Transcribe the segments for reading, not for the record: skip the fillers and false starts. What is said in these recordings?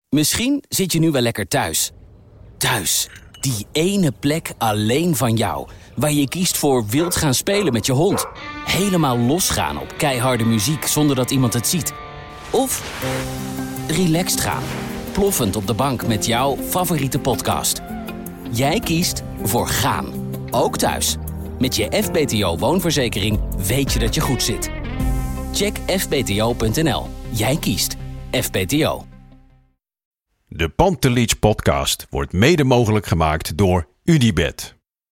Misschien zit je nu wel lekker thuis. Thuis, die ene plek alleen van jou. Waar je kiest voor wild gaan spelen met je hond. Helemaal losgaan op keiharde muziek zonder dat iemand het ziet. Of relaxed gaan. Ploffend op de bank met jouw favoriete podcast. Jij kiest voor gaan. Ook thuis. Met je FBTO woonverzekering weet je dat je goed zit. Check fbto.nl. Jij kiest FBTO. De Pantelich podcast wordt mede mogelijk gemaakt door UdiBet.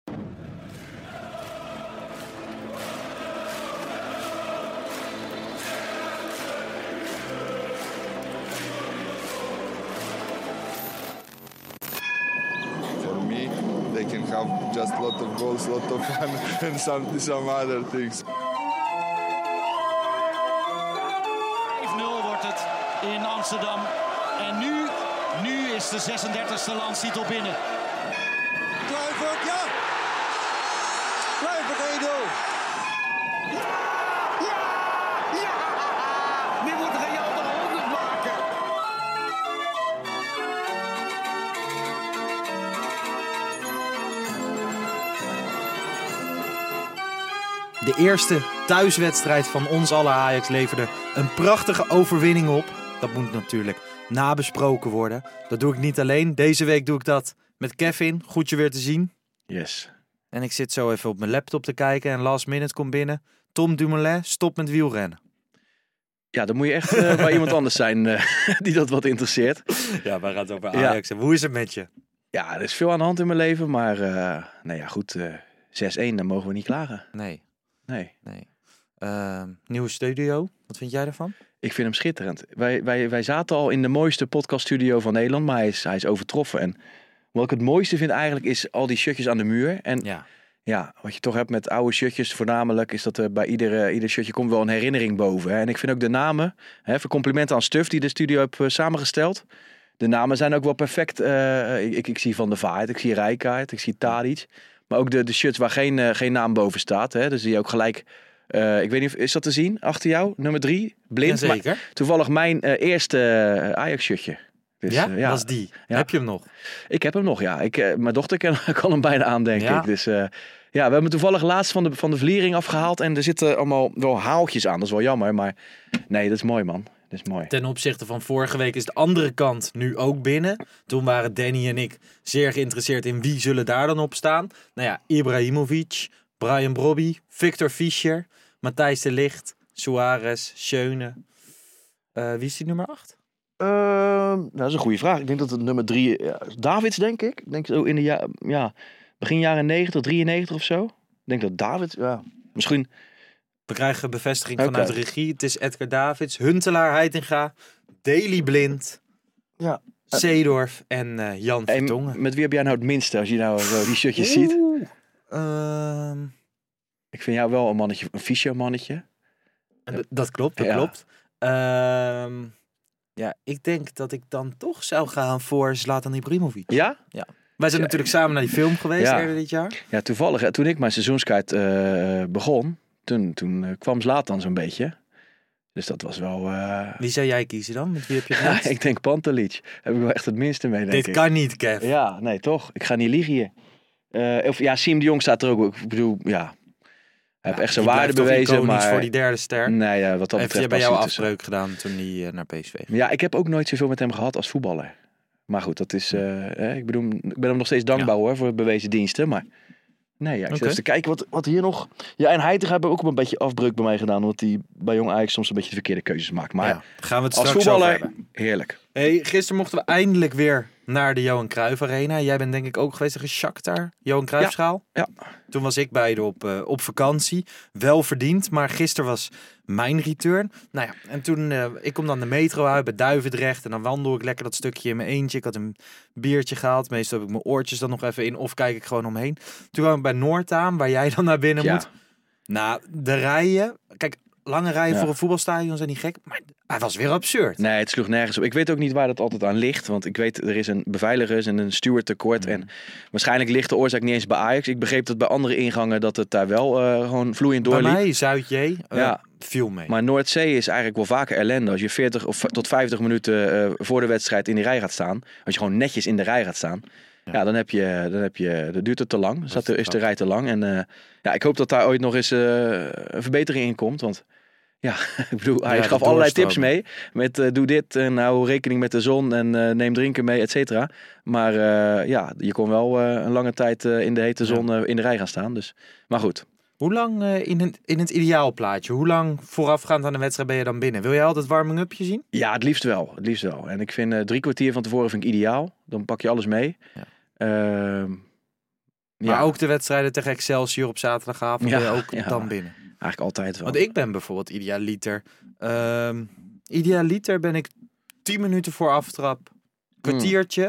For me, they can have just a lot of goals, a lot of fun and some other things. 5-0 wordt het in Amsterdam. En nu is de 36e landstitel binnen. Kluivert, ja! Kluivert 1-0. Ja! Ja! Ja! Nu moet Real de 100 maken. De eerste thuiswedstrijd van ons aller Ajax leverde een prachtige overwinning op. Dat moet natuurlijk nabesproken worden. Dat doe ik niet alleen. Deze week doe ik dat met Kevin. Goed je weer te zien. Yes. En ik zit zo even op mijn laptop te kijken en last minute komt binnen. Tom Dumoulin, stop met wielrennen. Ja, dan moet je echt bij iemand anders zijn die dat wat interesseert. Ja, waar gaat het over Ajax? Ja. Hoe is het met je? Ja, er is veel aan de hand in mijn leven, maar nou ja, goed. 6-1, dan mogen we niet klagen. Nee. Nieuwe studio, wat vind jij ervan? Ik vind hem schitterend. Wij zaten al in de mooiste podcaststudio van Nederland, maar hij is overtroffen. En wat ik het mooiste vind eigenlijk is al die shirtjes aan de muur. En ja, wat je toch hebt met oude shirtjes voornamelijk, is dat er bij ieder shirtje komt wel een herinnering boven. Hè? En ik vind ook de namen, voor complimenten aan Stuf die de studio heb samengesteld. De namen zijn ook wel perfect. Ik zie Van der Vaart, ik zie Rijkaard, ik zie Tadic. Maar ook de shirts waar geen naam boven staat. Hè? Dus die ook gelijk... ik weet niet, is dat te zien achter jou? Nummer 3, blind. Ja, zeker. Maar toevallig mijn eerste Ajax-shirtje. Dus, ja, was die. Ja. Heb je hem nog? Ik heb hem nog, ja. Mijn dochter kan hem bijna aan, denk ik. Dus we hebben toevallig laatst van de vliering afgehaald. En er zitten allemaal wel haaltjes aan. Dat is wel jammer, maar nee, dat is mooi, man. Dat is mooi. Ten opzichte van vorige week is de andere kant nu ook binnen. Toen waren Danny en ik zeer geïnteresseerd in wie zullen daar dan op staan. Nou ja, Ibrahimovic, Brian Brobby, Victor Fischer, Matthijs de Ligt, Suarez, Schöne. Wie is die nummer 8? Dat is een goede vraag. Ik denk dat het nummer 3... Davids, denk ik. Ik denk zo in de begin jaren 90, 93 of zo. Ik denk dat Davids... Ja, misschien... We krijgen bevestiging vanuit de regie. Het is Edgar Davids, Huntelaar, Heitinga, Daley Blind, Seedorf en Jan Vertongen. Met wie heb jij nou het minste als je nou die shirtjes ziet? Ik vind jou wel een Fischer-mannetje. Dat klopt. Ik denk dat ik dan toch zou gaan voor Zlatan Ibrahimovic. Ja? Ja. Wij zijn natuurlijk samen naar die film geweest eerder dit jaar. Ja, toevallig. Toen ik mijn seizoenskaart begon, toen kwam Zlatan zo'n beetje. Dus dat was wel... Wie zou jij kiezen dan? Met wie heb je het minst? Ik denk Pantelich. Heb ik wel echt het minste mee, denk ik. Dit kan niet, Kev. Ja, nee, toch? Ik ga niet liegen hier. Siem de Jong staat er ook. Ik bedoel, hij heeft echt zijn waarde bewezen. Maar voor die derde ster. Nee, wat dat betreft. Heeft hij bij jou afbreuk gedaan toen hij naar PSV ging? Ja, ik heb ook nooit zoveel met hem gehad als voetballer. Maar goed, dat is... ik bedoel, ik ben hem nog steeds dankbaar hoor, voor bewezen diensten. Maar nee, ik zit even te kijken wat hier nog... Ja, en Heitinga hebben ook een beetje afbreuk bij mij gedaan. Omdat hij bij Jong Ajax soms een beetje de verkeerde keuzes maakt. Maar gaan we het als straks voetballer, over hebben. Heerlijk. Hey, gisteren mochten we eindelijk weer naar de Johan Cruijff Arena. Jij bent denk ik ook geweest tegen Shakhtar, Johan Cruijffschaal. Ja. Toen was ik beide op vakantie. Wel verdiend, maar gisteren was mijn return. Nou ja, en toen, ik kom dan de metro uit bij Duivendrecht. En dan wandel ik lekker dat stukje in mijn eentje. Ik had een biertje gehaald. Meestal heb ik mijn oortjes dan nog even in. Of kijk ik gewoon omheen. Toen kwam ik bij Noord aan, waar jij dan naar binnen moet. Nou, de rijen... Kijk, lange rijen voor een voetbalstadion zijn niet gek. Maar hij was weer absurd. Nee, het sloeg nergens op. Ik weet ook niet waar dat altijd aan ligt. Want ik weet, er is een beveiligers en een steward tekort. En waarschijnlijk ligt de oorzaak niet eens bij Ajax. Ik begreep dat bij andere ingangen dat het daar wel gewoon vloeiend doorliep. Bij mij, Zuid-J, viel mee. Maar Noordzee is eigenlijk wel vaker ellende. Als je 40 of tot 50 minuten voor de wedstrijd in die rij gaat staan. Als je gewoon netjes in de rij gaat staan. Ja, dan duurt het te lang. Is de rij te lang. En ik hoop dat daar ooit nog eens een verbetering in komt. Want ja, ik bedoel, hij gaf allerlei tips mee. Met doe dit en hou rekening met de zon en neem drinken mee, et cetera. Maar je kon wel een lange tijd in de hete zon in de rij gaan staan. Dus. Maar goed. Hoe lang in het ideaalplaatje, hoe lang voorafgaand aan de wedstrijd ben je dan binnen? Wil je altijd warming-upje zien? Ja, het liefst wel. En ik vind 3 kwartier van tevoren vind ik ideaal. Dan pak je alles mee. Ja. Maar ook de wedstrijden tegen Excelsior op zaterdagavond ben je ook dan binnen? Eigenlijk altijd wel. Want ik ben bijvoorbeeld idealiter. Idealiter ben ik 10 minuten voor aftrap. Kwartiertje.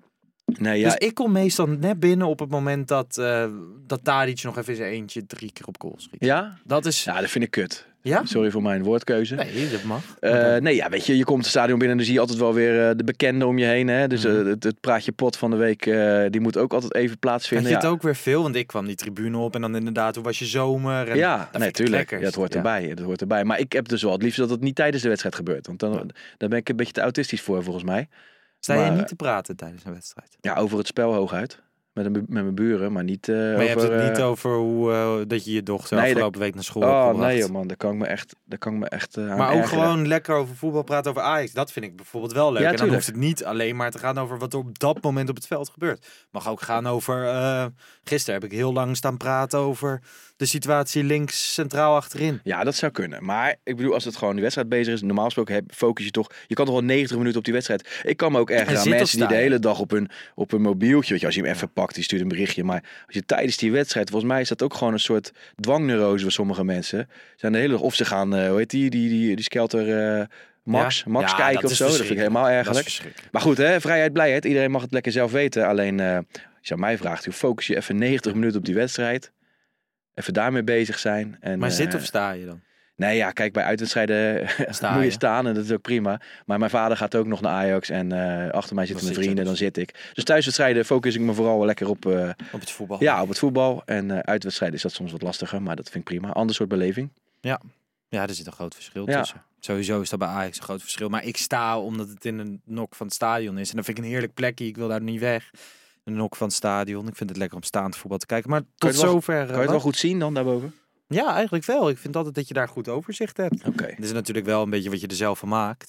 Nee, dus ik kom meestal net binnen op het moment dat Tadic nog even in zijn eentje 3 keer op goal schiet. Ja? Dat vind ik kut. Ja? Sorry voor mijn woordkeuze. Nee, dat mag. Weet je komt het stadion binnen en dan zie je altijd wel weer de bekenden om je heen. Hè? Dus het praatje pot van de week, die moet ook altijd even plaatsvinden. Had je het ook weer veel? Want ik kwam die tribune op en dan inderdaad, hoe was je zomer? En tuurlijk. Ja, het hoort erbij. Maar ik heb dus wel het liefst dat het niet tijdens de wedstrijd gebeurt. Want dan ben ik een beetje te autistisch voor, volgens mij. Sta je niet te praten tijdens een wedstrijd? Ja, over het spel hooguit. Met mijn buren, maar niet maar je hebt het niet over hoe dat je dochter afgelopen week naar school hebt gebracht? Nee man, daar kan ik me echt aan maar ook ergeren. Gewoon lekker over voetbal praten, over Ajax. Dat vind ik bijvoorbeeld wel leuk. Ja, en dan hoeft het niet alleen maar te gaan over wat er op dat moment op het veld gebeurt. Mag ook gaan over... gisteren heb ik heel lang staan praten over de situatie links centraal achterin. Ja, dat zou kunnen. Maar ik bedoel, als het gewoon die wedstrijd bezig is, normaal gesproken focus je toch... Je kan toch wel 90 minuten op die wedstrijd. Ik kan me ook ergeren aan mensen die de hele dag op hun mobieltje... Weet je, als je hem even pakt, die stuurt een berichtje. Maar als je tijdens die wedstrijd... Volgens mij is dat ook gewoon een soort dwangneurose voor sommige mensen. Zijn de hele dag... Of ze gaan, hoe heet die skelter... Max kijken of zo. Dat vind ik helemaal ergerlijk. Maar goed, hè, vrijheid, blijheid. Iedereen mag het lekker zelf weten. Alleen, als je aan mij vraagt, hoe focus je even 90 minuten op die wedstrijd? Even daarmee bezig zijn. En, maar zit of sta je dan? Nee, ja, kijk, bij uitwedstrijden moet je staan en dat is ook prima. Maar mijn vader gaat ook nog naar Ajax en achter mij zitten mijn vrienden, dan zit ik. Dus thuiswedstrijden focus ik me vooral lekker op het voetbal. Ja, op het voetbal. En uitwedstrijden is dat soms wat lastiger, maar dat vind ik prima. Ander soort beleving. Ja, er zit een groot verschil tussen. Sowieso is dat bij Ajax een groot verschil. Maar ik sta omdat het in een nok van het stadion is. En dan vind ik een heerlijk plekje. Ik wil daar niet weg. Een nok van het stadion. Ik vind het lekker om staand voetbal te kijken. Maar tot zover... Kan je het wel goed zien dan daarboven? Ja, eigenlijk wel. Ik vind altijd dat je daar goed overzicht hebt. Okay. Het is natuurlijk wel een beetje wat je er zelf van maakt.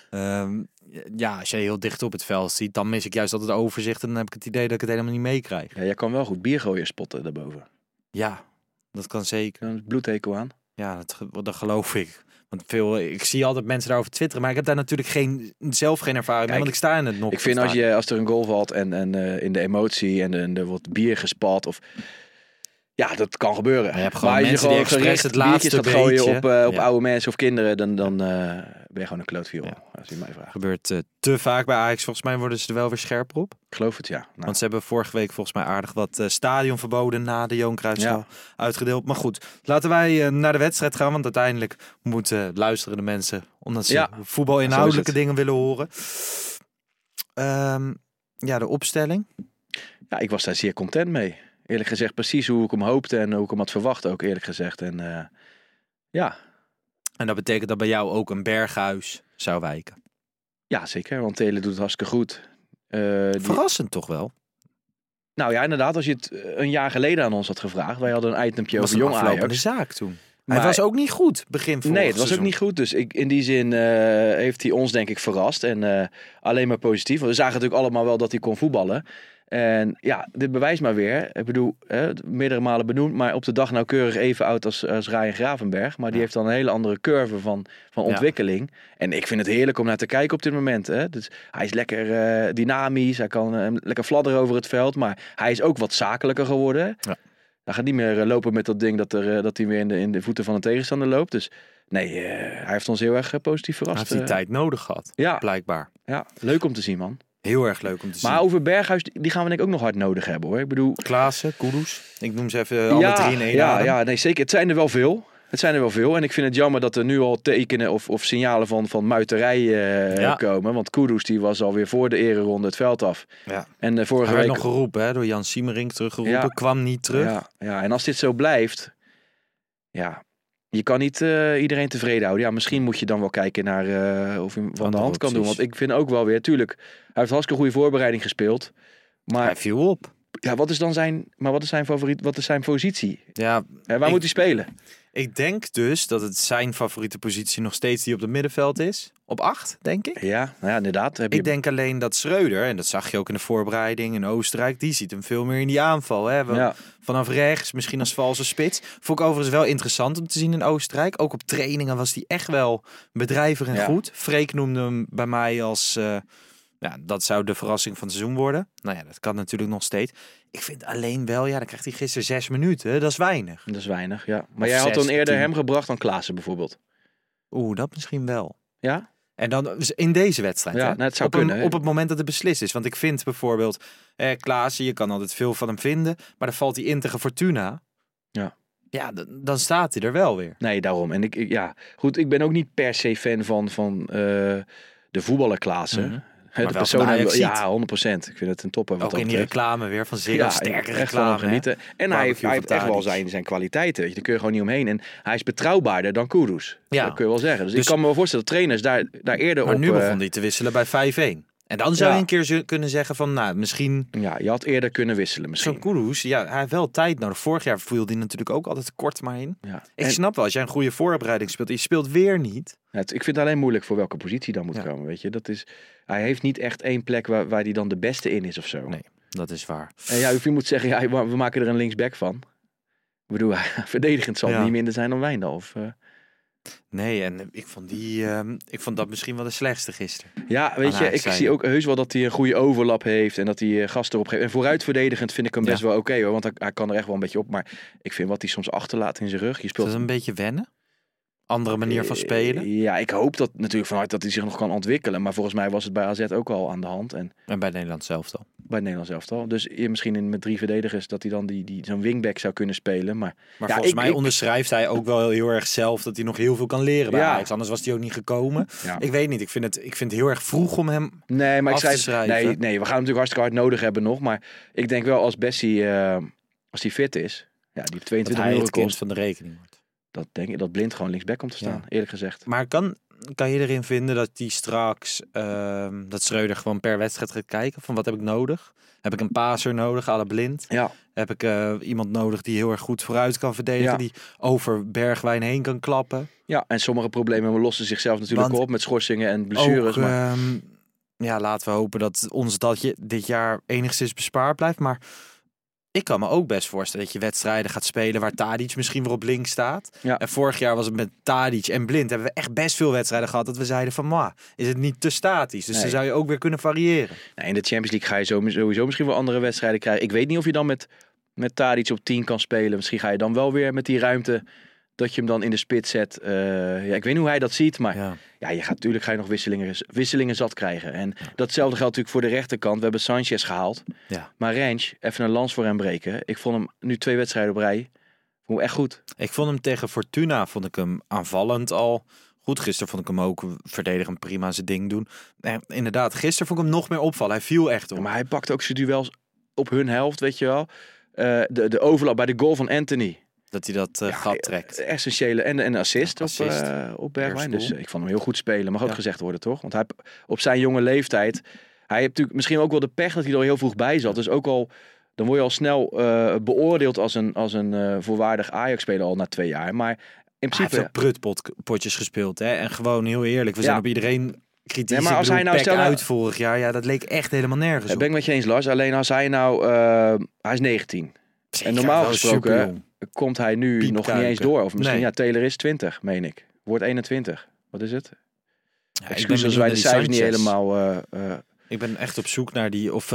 Ja. Als je heel dicht op het veld ziet, dan mis ik juist altijd overzicht. En dan heb ik het idee dat ik het helemaal niet meekrijg. Ja, jij kan wel goed biergooiers spotten daarboven. Ja, dat kan zeker. Een bloedhekel aan. Ja, dat geloof ik. Want ik zie altijd mensen daarover twitteren, maar ik heb daar natuurlijk zelf geen ervaring mee, want ik sta in het nok. Ik vind als er een goal valt en in de emotie en er wordt bier gespat of... Ja, dat kan gebeuren. Maar je hebt gewoon mensen die expres het laatste gaat gooien op oude mensen of kinderen, dan ben je gewoon een klootviool. Als je mij vraagt. Gebeurt te vaak bij Ajax. Volgens mij worden ze er wel weer scherper op. Ik geloof het, ja. Nou. Want ze hebben vorige week volgens mij aardig wat stadionverboden na de Johan Cruijffschaal uitgedeeld. Maar goed, laten wij naar de wedstrijd gaan. Want uiteindelijk moeten luisterende mensen, omdat ze voetbalinhoudelijke dingen willen horen. De opstelling. Ja, ik was daar zeer content mee. Eerlijk gezegd precies hoe ik hem hoopte en hoe ik hem had verwacht ook, eerlijk gezegd. En En dat betekent dat bij jou ook een Berghuis zou wijken? Ja, zeker. Want Telen doet het hartstikke goed. Verrassend toch wel? Nou ja, inderdaad. Als je het een jaar geleden aan ons had gevraagd. Wij hadden een itempje over jong Ajax. De zaak toen. Maar hij was ook niet goed, begin vorig Nee, het was seizoen. ook niet goed. Dus in die zin heeft hij ons denk ik verrast. En alleen maar positief. Want we zagen natuurlijk allemaal wel dat hij kon voetballen. En ja, dit bewijst maar weer. Ik bedoel, meerdere malen benoemd, maar op de dag nauwkeurig even oud als Ryan Gravenberch. Maar die heeft dan een hele andere curve van ontwikkeling. En ik vind het heerlijk om naar te kijken op dit moment. Hè. Dus hij is lekker dynamisch, hij kan lekker fladderen over het veld. Maar hij is ook wat zakelijker geworden. Ja. Hij gaat niet meer lopen met dat ding dat hij weer in de voeten van een tegenstander loopt. Dus nee, hij heeft ons heel erg positief verrast. Hij heeft die tijd nodig gehad, blijkbaar. Ja, leuk om te zien, man. Heel erg leuk om te zien. Maar over Berghuis, die gaan we denk ik ook nog hard nodig hebben, hoor. Ik bedoel... Klaassen, Kudus. Ik noem ze even alle drie in één adem. Ja, nee, zeker. Het zijn er wel veel. Het zijn er wel veel. En ik vind het jammer dat er nu al tekenen of signalen van muiterij komen. Want Kudus die was alweer voor de ereronde het veld af. Ja. En vorige week nog geroepen, hè, door Jan Siemerink teruggeroepen. Kwam niet terug. Ja, en als dit zo blijft... Ja, je kan niet iedereen tevreden houden. Ja, misschien moet je dan wel kijken naar of hij van de hand kan doen. Want ik vind ook wel weer... Tuurlijk, hij heeft hartstikke goede voorbereiding gespeeld. Maar hij viel op. Ja, wat is zijn favoriet? Wat is zijn positie? Ja, waar moet hij spelen? Ik denk dus dat het zijn favoriete positie nog steeds die op het middenveld is. Op 8, denk ik. Ja, nou ja, inderdaad. Ik denk alleen dat Schreuder, en dat zag je ook in de voorbereiding in Oostenrijk, die ziet hem veel meer in die aanval. Hè? Vanaf rechts, misschien als valse spits. Vond ik overigens wel interessant om te zien in Oostenrijk. Ook op trainingen was hij echt wel bedrijvig en goed. Freek noemde hem bij mij als... dat zou de verrassing van het seizoen worden. Nou ja, dat kan natuurlijk nog steeds. Ik vind alleen wel, dan krijgt hij gisteren 6 minuten. Dat is weinig. Dat is weinig, ja. Maar jij had dan eerder hem gebracht dan Klaassen bijvoorbeeld. Dat misschien wel. Ja? En dan in deze wedstrijd. Ja, het zou kunnen. Op het moment dat het beslist is. Want ik vind bijvoorbeeld, Klaassen, je kan altijd veel van hem vinden. Maar dan valt hij in tegen Fortuna. Ja. Ja, dan staat hij er wel weer. Nee, daarom. En ik ben ook niet per se fan van de voetballer Klaassen. Mm-hmm. De persoon, ja, 100%. Ik vind het een topper. Ook in die reclame weer van Ziggo, sterke reclame. Genieten. En hij heeft echt wel zijn kwaliteiten. Weet je. Daar kun je gewoon niet omheen. En hij is betrouwbaarder dan Kudus. Ja. Dat kun je wel zeggen. Dus ik kan me wel voorstellen dat trainers daar eerder maar op... Maar nu begon hij te wisselen bij 5-1. En dan zou je een keer kunnen zeggen van, misschien... Ja, je had eerder kunnen wisselen misschien. Zo'n Kudus, hij heeft wel tijd nodig. Vorig jaar viel hij natuurlijk ook altijd kort maar in. Ja. Ik snap wel, als jij een goede voorbereiding speelt en je speelt weer niet... Ja, ik vind het alleen moeilijk voor welke positie dan moet komen, weet je. Dat is, hij heeft niet echt één plek waar hij dan de beste in is of zo. Nee, dat is waar. En je moet zeggen, we maken er een linksback van. Ik bedoel, verdedigend zal niet minder zijn dan Wijndal. Of... Nee, en ik vond dat misschien wel de slechtste gisteren. Ja, weet je, ik zie ook heus wel dat hij een goede overlap heeft en dat hij gas erop geeft. En vooruit verdedigend vind ik hem best wel oké, hoor, want hij kan er echt wel een beetje op. Maar ik vind wat hij soms achterlaat in zijn rug. Is dat een beetje wennen? Andere manier van spelen? Ja, ik hoop dat natuurlijk vanuit dat hij zich nog kan ontwikkelen. Maar volgens mij was het bij AZ ook al aan de hand. En bij Nederland zelf al. Bij Nederland zelf al. Dus misschien met 3 verdedigers dat hij dan zo'n wingback zou kunnen spelen. Maar volgens mij onderschrijft hij ook wel heel erg zelf dat hij nog heel veel kan leren bij Ajax. Anders was hij ook niet gekomen. Ja. Ik weet niet. Ik vind het heel erg vroeg om hem te schrijven. Nee, we gaan hem natuurlijk hartstikke hard nodig hebben nog. Maar ik denk wel als Bessie, als hij fit is. Ja, die 22 miljoen het kind van de rekening wordt. Dat denk ik dat Blind gewoon linksback komt te staan, eerlijk gezegd. Maar kan je erin vinden dat die straks, dat Schreuder gewoon per wedstrijd gaat kijken van wat heb ik nodig? Heb ik een paser nodig, à la Blind? Ja. Heb ik iemand nodig die heel erg goed vooruit kan verdedigen, die over Bergwijn heen kan klappen? Ja, en sommige problemen lossen zichzelf natuurlijk op met schorsingen en blessures. Ook, laten we hopen dat ons dit jaar enigszins bespaard blijft, maar... Ik kan me ook best voorstellen dat je wedstrijden gaat spelen waar Tadic misschien weer op links staat. Ja. En vorig jaar was het met Tadic en Blind. Hebben we echt best veel wedstrijden gehad dat we zeiden van, is het niet te statisch? Dus dan zou je ook weer kunnen variëren. Nee, in de Champions League ga je sowieso misschien wel andere wedstrijden krijgen. Ik weet niet of je dan met Tadic op 10 kan spelen. Misschien ga je dan wel weer met die ruimte dat je hem dan in de spits zet. Ik weet niet hoe hij dat ziet, maar je gaat natuurlijk nog wisselingen zat krijgen. En datzelfde geldt natuurlijk voor de rechterkant. We hebben Sanchez gehaald. Ja. Maar Rensch, even een lans voor hem breken. Ik vond hem nu 2 wedstrijden op rij. Vond hem echt goed. Ik vond hem tegen Fortuna, aanvallend al goed. Gisteren vond ik hem ook verdedigend prima zijn ding doen. En inderdaad, gisteren vond ik hem nog meer opvallen. Hij viel echt op. Ja, maar hij pakt ook zijn duels op hun helft, weet je wel. De overlap bij de goal van Anthony. Dat hij dat gat trekt. Essentiële en een assist op Bergwijn. Dus ik vond hem heel goed spelen. Mag ook gezegd worden, toch? Want hij op zijn jonge leeftijd... Hij heeft natuurlijk misschien ook wel de pech dat hij er heel vroeg bij zat. Dus ook al... Dan word je al snel beoordeeld als een volwaardig Ajax-speler al na 2 jaar. Maar in principe... Hij heeft veel prutpotjes gespeeld. Hè? En gewoon heel eerlijk. We zijn op iedereen... kritisch. Nee, maar als hij uit vorig jaar, dat leek echt helemaal nergens op. Ben ik met je eens, Lars. Alleen als hij hij is 19. En normaal gesproken komt hij nu nog niet eens door. Of misschien, Taylor is 20, meen ik. Wordt 21. Wat is het? Ja, excuus als wij de cijfers niet helemaal... Ik ben echt op zoek naar die, of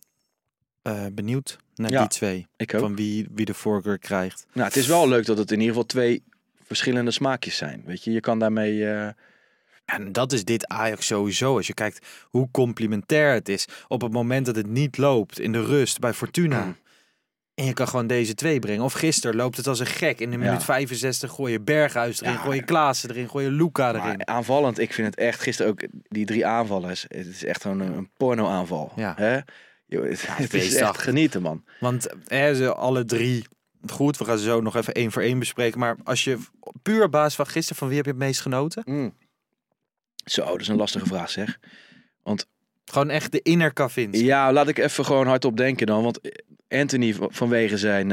benieuwd naar die 2. Ik ook. Van wie de voorkeur krijgt. Nou, het is wel leuk dat het in ieder geval 2 verschillende smaakjes zijn. Weet je, je kan daarmee... En dat is dit Ajax sowieso. Als je kijkt hoe complementair het is. Op het moment dat het niet loopt in de rust bij Fortuna... En je kan gewoon deze 2 brengen. Of gisteren loopt het als een gek. In de minuut 65 gooi je Berghuis erin, gooi je Klaassen erin, gooi je Luka erin. Maar aanvallend, ik vind het echt, gisteren ook die 3 aanvallers. Het is echt gewoon een porno-aanval. Ja. Hè? Yo, het is echt genieten, man. Want ze alle 3 goed. We gaan ze zo nog even 1 voor 1 bespreken. Maar als je puur op basis van gisteren, van wie heb je het meest genoten? Zo, dat is een lastige vraag, zeg. Want gewoon echt de inner Kavinski. Ja, laat ik even gewoon hardop denken dan. Want Anthony vanwege zijn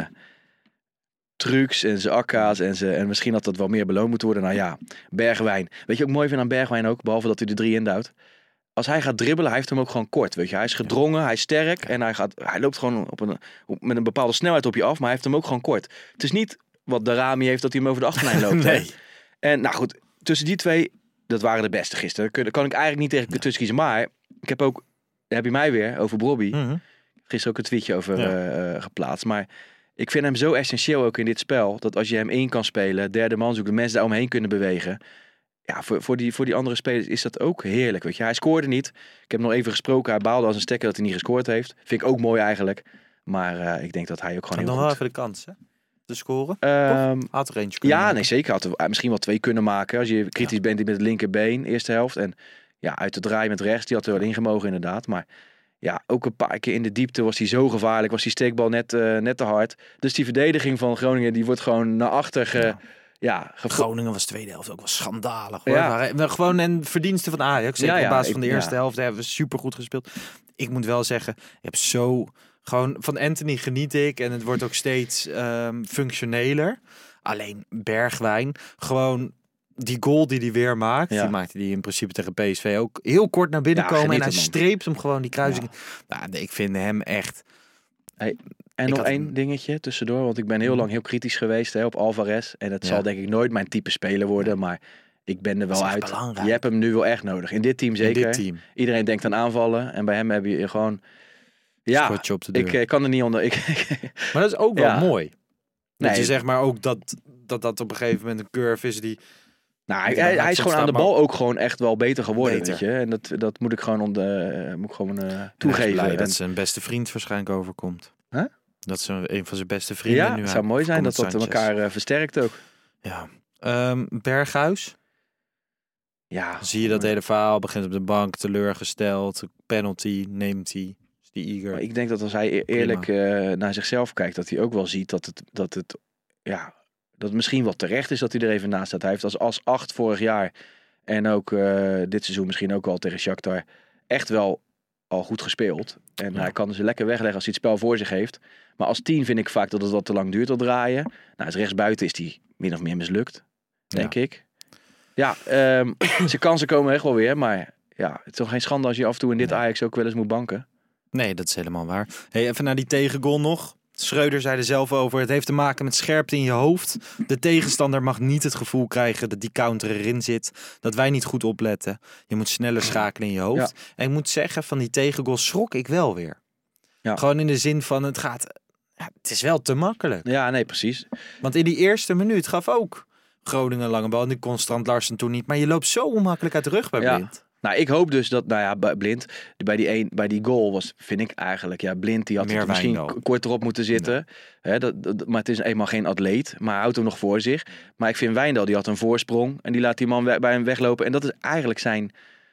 trucs en zijn akka's en misschien had dat wel meer beloond moeten worden. Nou ja, Bergwijn. Weet je ook mooi vind aan Bergwijn ook? Behalve dat hij de 3 indouwt. Als hij gaat dribbelen, hij heeft hem ook gewoon kort. Weet je? Hij is gedrongen, hij is sterk en hij loopt gewoon met een bepaalde snelheid op je af. Maar hij heeft hem ook gewoon kort. Het is niet wat Darami heeft dat hij hem over de achterlijn loopt. Nee. En nou goed, tussen die 2, dat waren de beste gisteren. Daar kan ik eigenlijk niet tegen tussen kiezen. Maar ik heb ook, daar heb je mij weer over Brobbey. Gisteren ook een tweetje over geplaatst. Maar ik vind hem zo essentieel ook in dit spel. Dat als je hem in kan spelen, derde man zoekt, de mensen daar omheen kunnen bewegen. Ja, voor die andere spelers is dat ook heerlijk. Weet je. Hij scoorde niet. Ik heb nog even gesproken. Hij baalde als een stekker dat hij niet gescoord heeft. Vind ik ook mooi eigenlijk. Maar ik denk dat hij ook gewoon heel nog goed... wel even de kans, hè? Te scoren? Had er eentje kunnen maken. Nee, zeker. Had er misschien wel 2 kunnen maken. Als je kritisch bent met het linkerbeen, eerste helft. En ja, uit de draai met rechts, die had er wel ingemogen inderdaad. Maar ja, ook een paar keer in de diepte was hij zo gevaarlijk. Was die steekbal net te hard. Dus die verdediging van Groningen, die wordt gewoon naar achter Groningen was tweede helft ook wel schandalig, hoor. Maar gewoon een verdienste van Ajax. Zeker op basis van de eerste helft. Hebben we super goed gespeeld. Ik moet wel zeggen, je hebt zo... Gewoon van Anthony geniet ik. En het wordt ook steeds functioneler. Alleen Bergwijn, gewoon... Die goal die hij weer maakt, die maakte hij in principe tegen PSV ook heel kort naar binnen komen. En hij streept hem gewoon die kruising. Ja. Nou, ik vind hem echt... Hey, en nog 1 dingetje tussendoor, want ik ben heel lang heel kritisch geweest op Alvarez. En het zal denk ik nooit mijn type speler worden, maar ik ben er wel uit. Belangrijk. Je hebt hem nu wel echt nodig. In dit team zeker. In dit team. Iedereen denkt aan aanvallen en bij hem heb je gewoon... Ja, schotje op de deur. Ik kan er niet onder... Maar dat is ook wel mooi. Dat nee, je zeg maar ook dat op een gegeven moment een curve is die... Nou, hij is gewoon aan de bal ook gewoon echt wel beter geworden, weet je. En dat moet ik gewoon, toegeven. Dat zijn beste vriend waarschijnlijk overkomt. Huh? Dat is een van zijn beste vrienden. Ja, nu het zou mooi zijn dat elkaar versterkt ook. Ja. Berghuis. Ja. Zie je dat hele verhaal, begint op de bank, teleurgesteld, penalty, neemt hij. Is die eager. Maar ik denk dat als hij eerlijk naar zichzelf kijkt, dat hij ook wel ziet dat het misschien wel terecht is dat hij er even naast staat. Hij heeft als 8 vorig jaar en ook dit seizoen misschien ook al tegen Shakhtar echt wel al goed gespeeld. En hij kan ze lekker wegleggen als hij het spel voor zich heeft. Maar als 10 vind ik vaak dat het wat te lang duurt tot draaien. Nou, als rechtsbuiten is hij min of meer mislukt, denk ik. Ja, zijn kansen komen echt wel weer. Maar ja, het is toch geen schande als je af en toe in dit Ajax ook wel eens moet banken. Nee, dat is helemaal waar. Hey, even naar die tegengoal nog. Schreuder zei er zelf over, het heeft te maken met scherpte in je hoofd. De tegenstander mag niet het gevoel krijgen dat die counter erin zit. Dat wij niet goed opletten. Je moet sneller schakelen in je hoofd. Ja. En ik moet zeggen, van die tegengoal schrok ik wel weer. Ja. Gewoon in de zin van, het is wel te makkelijk. Ja, nee, precies. Want in die eerste minuut gaf ook Groningen een lange bal. En die kon Strand Larsen toen niet. Maar je loopt zo onmakkelijk uit de rug bij Blind. Nou, ik hoop dus dat, Blind, bij die goal was, vind ik eigenlijk, Blind die had misschien kort erop moeten zitten. Ja. Hè, maar het is eenmaal geen atleet, maar hij houdt hem nog voor zich. Maar ik vind Wijndal, die had een voorsprong en die laat die man bij hem weglopen. En dat is eigenlijk zijn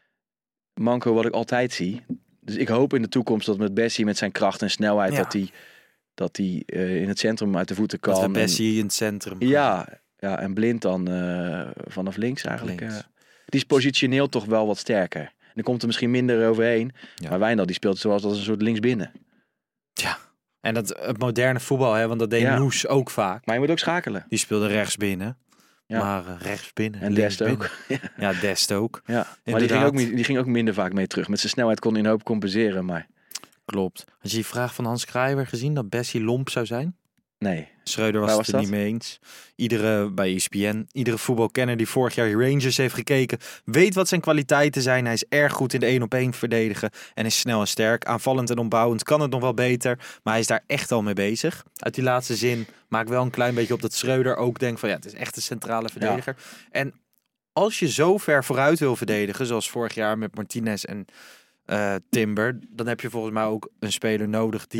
manco wat ik altijd zie. Dus ik hoop in de toekomst dat met Bessie, met zijn kracht en snelheid, dat hij in het centrum uit de voeten kan. Dat Bessie in het centrum. Ja, en Blind dan vanaf links eigenlijk. Die is positioneel toch wel wat sterker. En dan komt er misschien minder overheen. Ja. Maar Wijndal die speelt zoals als een soort linksbinnen. Ja. En het moderne voetbal, hè, want dat deed Noes ook vaak. Maar je moet ook schakelen. Die speelde rechtsbinnen. Ja. Maar rechtsbinnen. En Dest ook. Ja, Dest ook. Ja. Maar die ging ook minder vaak mee terug. Met zijn snelheid kon hij een hoop compenseren. Maar... Klopt. Had je die vraag van Hans Krijber gezien dat Bessie lomp zou zijn? Nee. Schreuder was het er niet mee eens. Bij ESPN, iedere voetbalkenner die vorig jaar Rangers heeft gekeken, weet wat zijn kwaliteiten zijn. Hij is erg goed in de 1-op-1 verdedigen en is snel en sterk. Aanvallend en opbouwend kan het nog wel beter, maar hij is daar echt al mee bezig. Uit die laatste zin maak wel een klein beetje op dat Schreuder ook denkt van het is echt een centrale verdediger. Ja. En als je zo ver vooruit wil verdedigen, zoals vorig jaar met Martinez en Timber, dan heb je volgens mij ook een speler nodig die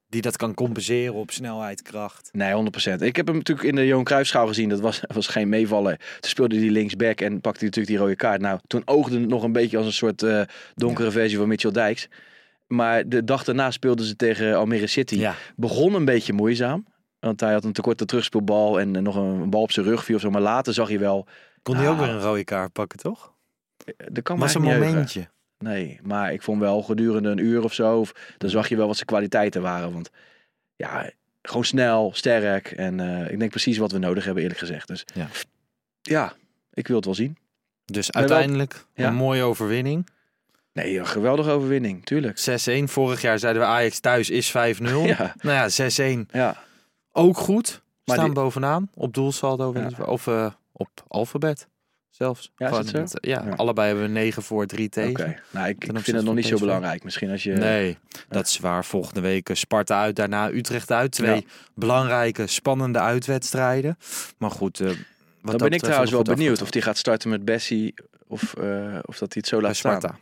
die dat kan compenseren op snelheid, kracht. Nee, 100%. Ik heb hem natuurlijk in de Johan Cruijffschaal gezien. Dat was geen meevaller. Toen speelde hij linksback en pakte hij natuurlijk die rode kaart. Nou, toen oogde het nog een beetje als een soort donkere versie van Mitchell Dijks. Maar de dag daarna speelden ze tegen Almere City. Ja. Begon een beetje moeizaam. Want hij had een tekorte terugspeelbal en nog een bal op zijn rug viel of zo. Maar later zag je wel... Kon hij ook weer een rode kaart pakken, toch? Dat kan was een momentje. Nee, maar ik vond wel gedurende een uur of zo... dan zag je wel wat zijn kwaliteiten waren. Want ja, gewoon snel, sterk. En ik denk precies wat we nodig hebben, eerlijk gezegd. Dus ja, ik wil het wel zien. Dus uiteindelijk een mooie overwinning. Nee, een geweldige overwinning, tuurlijk. 6-1. Vorig jaar zeiden we Ajax thuis is 5-0. Ja. Nou ja, 6-1. Ja. Ook goed. Maar Staan bovenaan. Op doelsaldo. Of op alfabet zelfs. Ja, is het zo? Allebei hebben we 9 voor 3 tegen. Oké. Nou, ik vind het nog niet zo belangrijk. Misschien als je... Nee, dat is waar. Volgende week Sparta uit, daarna Utrecht uit. 2 belangrijke, spannende uitwedstrijden. Maar goed... Dan ben ik trouwens wel benieuwd of hij gaat starten met Bessie of dat hij het zo laat staan. Sparta.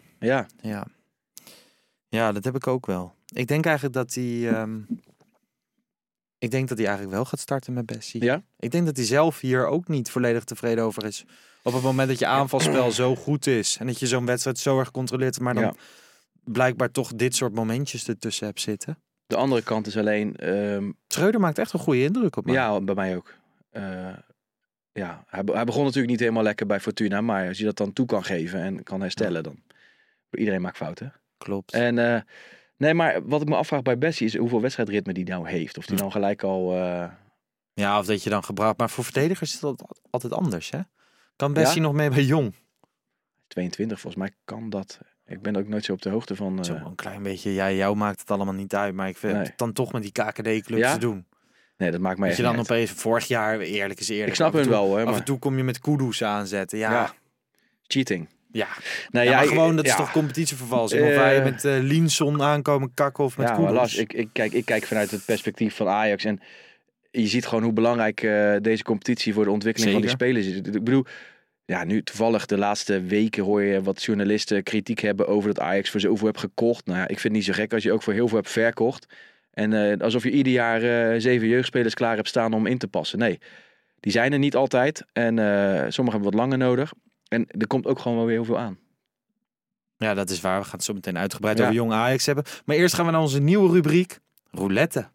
Ja, dat heb ik ook wel. Ik denk eigenlijk dat hij... Ik denk dat hij eigenlijk wel gaat starten met Bessie. Ja? Ik denk dat hij zelf hier ook niet volledig tevreden over is. Op het moment dat je aanvalspel zo goed is en dat je zo'n wedstrijd zo erg controleert, maar dan blijkbaar toch dit soort momentjes ertussen hebt zitten. De andere kant is alleen... Schreuder maakt echt een goede indruk op mij. Ja, bij mij ook. Hij begon natuurlijk niet helemaal lekker bij Fortuna, maar als je dat dan toe kan geven en kan herstellen, dan... Iedereen maakt fouten. Klopt. En... Nee, maar wat ik me afvraag bij Bessie is hoeveel wedstrijdritme die nou heeft. Of die nou gelijk al... Ja, of dat je dan gebruikt. Maar voor verdedigers is dat altijd anders, hè? Kan Bessie nog mee bij Jong? 22, volgens mij kan dat. Ik ben ook nooit zo op de hoogte van... Zo een klein beetje, jou maakt het allemaal niet uit. Maar ik vind het dan toch met die KKD-clubs te doen. Nee, dat maakt mij echt je dan opeens vorig jaar, eerlijk is eerlijk. Ik snap hem wel, hoor. Af en toe kom je met Kudus aanzetten. Ja. Cheating. Ja, nou, maar gewoon, dat is toch competitievervalsing? Of wij met Linson aankomen kakken of met Kudus? Lars, ik kijk vanuit het perspectief van Ajax en je ziet gewoon hoe belangrijk deze competitie voor de ontwikkeling van die spelers is. Ik bedoel, nu toevallig de laatste weken hoor je wat journalisten kritiek hebben over dat Ajax voor zoveel hebt gekocht. Nou ja, ik vind het niet zo gek als je ook voor heel veel hebt verkocht. En alsof je ieder jaar 7 jeugdspelers klaar hebt staan om in te passen. Nee, die zijn er niet altijd en sommigen hebben wat langer nodig. En er komt ook gewoon wel weer heel veel aan. Ja, dat is waar. We gaan het zo meteen uitgebreid over jong Ajax hebben. Maar eerst gaan we naar onze nieuwe rubriek, Roulette.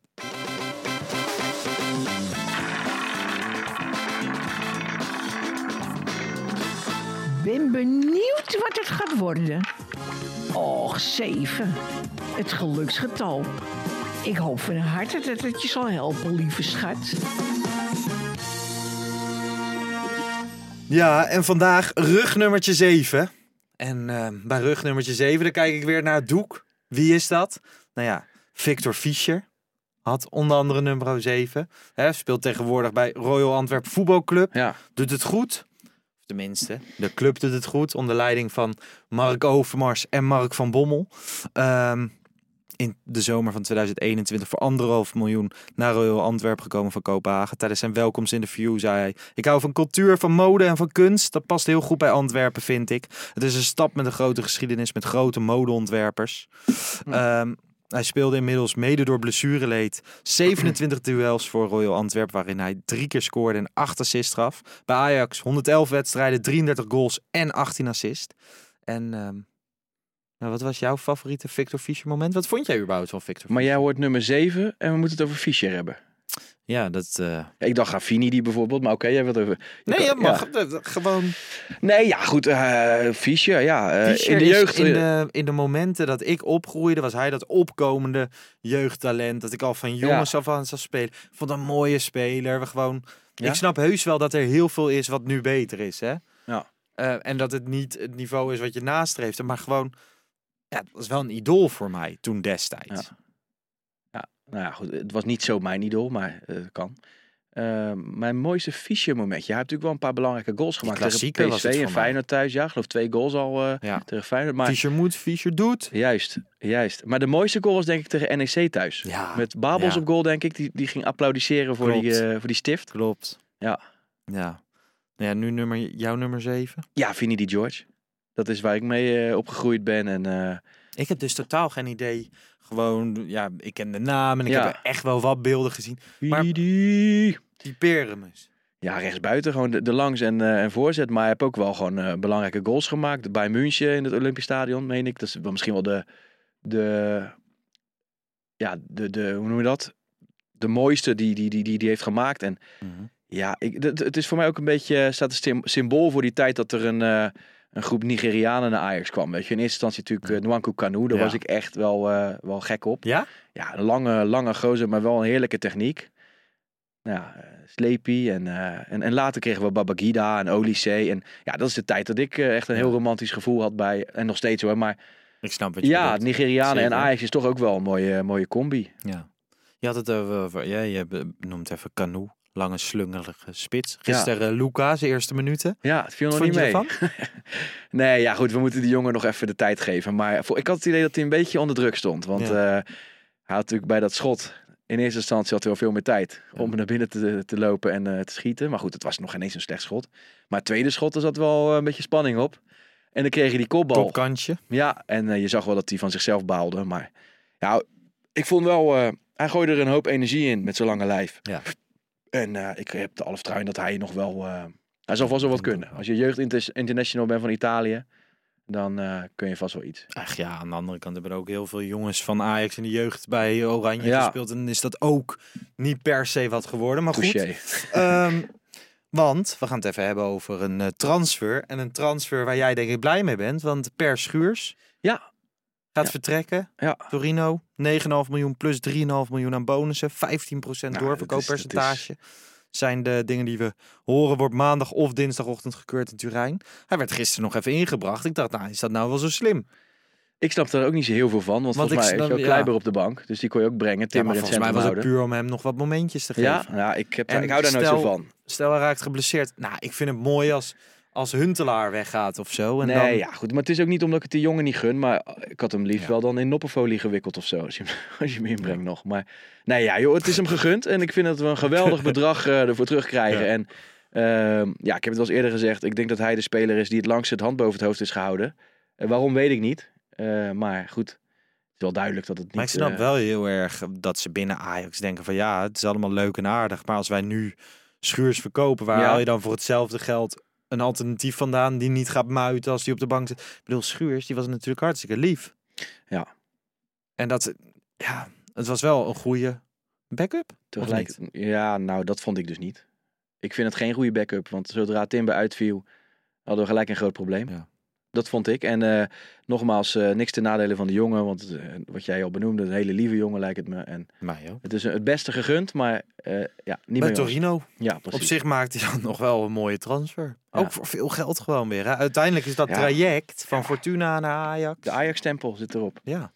Ben benieuwd wat het gaat worden. Och, 7. Het geluksgetal. Ik hoop van harte dat het je zal helpen, lieve schat. Ja, en vandaag rugnummertje 7. En bij rugnummertje 7, dan kijk ik weer naar het doek. Wie is dat? Nou ja, Victor Fischer had onder andere nummer 7. Speelt tegenwoordig bij Royal Antwerp Voetbalclub. Ja. Doet het goed. Tenminste, de club doet het goed. Onder leiding van Mark Overmars en Mark van Bommel. In de zomer van 2021 voor 1,5 miljoen naar Royal Antwerp gekomen van Kopenhagen. Tijdens zijn welkomstinterview zei hij: ik hou van cultuur, van mode en van kunst. Dat past heel goed bij Antwerpen, vind ik. Het is een stad met een grote geschiedenis, met grote modeontwerpers. Hij speelde inmiddels mede door blessureleed 27 duels voor Royal Antwerp, waarin hij 3 keer scoorde en 8 assists gaf. Bij Ajax 111 wedstrijden, 33 goals en 18 assists. En wat was jouw favoriete Victor Fischer moment? Wat vond jij überhaupt van Victor Fischer? Maar jij hoort nummer 7 en we moeten het over Fischer hebben. Ja, dat... Ik dacht Rafinha die bijvoorbeeld, maar oké, jij wilt over... Nee, je mag gewoon... Nee, ja, goed. Fischer, ja. Fischer in de jeugd... In de momenten dat ik opgroeide, was hij dat opkomende jeugdtalent. Dat ik al van jongens af aan zag spelen. Ik vond een mooie speler. Ik snap heus wel dat er heel veel is wat nu beter is, hè? Ja. En dat het niet het niveau is wat je nastreeft. Maar gewoon... Ja, dat was wel een idool voor mij toen destijds. Ja, nou ja, goed. Het was niet zo mijn idool, maar het kan. Mijn mooiste Fischer momentje. Hij heeft natuurlijk wel een paar belangrijke goals gemaakt tegen PSV en Feyenoord thuis. Ja, geloof 2 goals al tegen Feyenoord. Maar Fischer moet, Fischer doet. Juist. Maar de mooiste goal was denk ik tegen NEC thuis. Ja. Met Babels op goal denk ik. Die ging applaudisseren voor die stift. Klopt. Ja. Ja, nu jouw nummer 7? Ja, Vinny Di George. Dat is waar ik mee opgegroeid ben. En Ik heb dus totaal geen idee. Gewoon, ik ken de naam en ik heb echt wel wat beelden gezien. Maar die Peremus. Ja, rechtsbuiten gewoon de langs en voorzet. Maar hij heeft ook wel gewoon belangrijke goals gemaakt. Bij München in het Olympisch Stadion, meen ik. Dat is misschien wel de hoe noem je dat? De mooiste die heeft gemaakt. En het is voor mij ook een beetje, staat een symbool voor die tijd dat er een groep Nigerianen naar Ajax kwam. Weet je, in eerste instantie natuurlijk Nwankwo Kanu. Daar was ik echt wel gek op. Ja? Ja, een lange gozer, maar wel een heerlijke techniek. Sleepy en later kregen we Babangida en Olise. En ja, dat is de tijd dat ik echt een heel romantisch gevoel had bij, en nog steeds hoor, maar ik snap wat je bedoelt. Nigerianen en Ajax is toch ook wel een mooie combi. Ja. Je had het over, je noemt even Kanu, lange slungelige spits. Gisteren Luca, zijn eerste minuten. Ja, het viel nog niet mee. Nee, ja goed, we moeten die jongen nog even de tijd geven. Maar ik had het idee dat hij een beetje onder druk stond. Want hij had natuurlijk bij dat schot, in eerste instantie had hij wel veel meer tijd om naar binnen te lopen en te schieten. Maar goed, het was nog geen eens een slecht schot. Maar het tweede schot, er zat wel een beetje spanning op. En dan kreeg hij die kopbal. Topkantje. Ja, en je zag wel dat hij van zichzelf baalde. Maar ja, ik vond wel, hij gooide er een hoop energie in met zijn lange lijf. Ja. En ik heb alle vertrouwen dat hij nog wel, hij zal vast wel wat kunnen. Als je jeugd international bent van Italië, dan kun je vast wel iets. Ach ja, aan de andere kant hebben er ook heel veel jongens van Ajax in de jeugd bij Oranje gespeeld. En is dat ook niet per se wat geworden. Maar touché. Goed. Want we gaan het even hebben over een transfer. En een transfer waar jij denk ik blij mee bent. Want Per Schuurs gaat vertrekken. Ja. Torino, 9,5 miljoen plus 3,5 miljoen aan bonussen. 15% doorverkooppercentage. Zijn de dingen die we horen. Wordt maandag of dinsdagochtend gekeurd in Turijn. Hij werd gisteren nog even ingebracht. Ik dacht, is dat nou wel zo slim? Ik snap er ook niet zo heel veel van. Want volgens mij is ook Kleiber op de bank. Dus die kon je ook brengen. Timber volgens mij was het puur om hem nog wat momentjes te geven. Ja, ik hou daar nooit zo van. Stel hij raakt geblesseerd. Nou, ik vind het mooi als Huntelaar weggaat of zo. En goed. Maar het is ook niet omdat ik het die jongen niet gun. Maar ik had hem liefst wel dan in noppenfolie gewikkeld of zo. Als je hem inbrengt nog. Maar het is hem gegund. En ik vind dat we een geweldig bedrag ervoor terugkrijgen. En ik heb het al eens eerder gezegd. Ik denk dat hij de speler is die het langst het hand boven het hoofd is gehouden. Waarom weet ik niet. Maar goed, het is wel duidelijk dat het niet... Maar ik snap wel heel erg dat ze binnen Ajax denken van het is allemaal leuk en aardig. Maar als wij nu Schuurs verkopen, waar haal je dan voor hetzelfde geld een alternatief vandaan die niet gaat muiten als die op de bank zit? Ik bedoel, Schuurs, die was natuurlijk hartstikke lief. Ja. En het was wel een goede backup. Tegelijk, dat vond ik dus niet. Ik vind het geen goede backup, want zodra Timber uitviel, hadden we gelijk een groot probleem. Ja. Dat vond ik. En nogmaals, niks ten nadele van de jongen. Want wat jij al benoemde, een hele lieve jongen lijkt het me. En het is het beste gegund, maar niet bij Torino. Ja, precies. Op zich maakt hij dan nog wel een mooie transfer. Ja. Ook voor veel geld gewoon weer. Hè? Uiteindelijk is dat traject van Fortuna naar Ajax. De Ajax-stempel zit erop. Ja.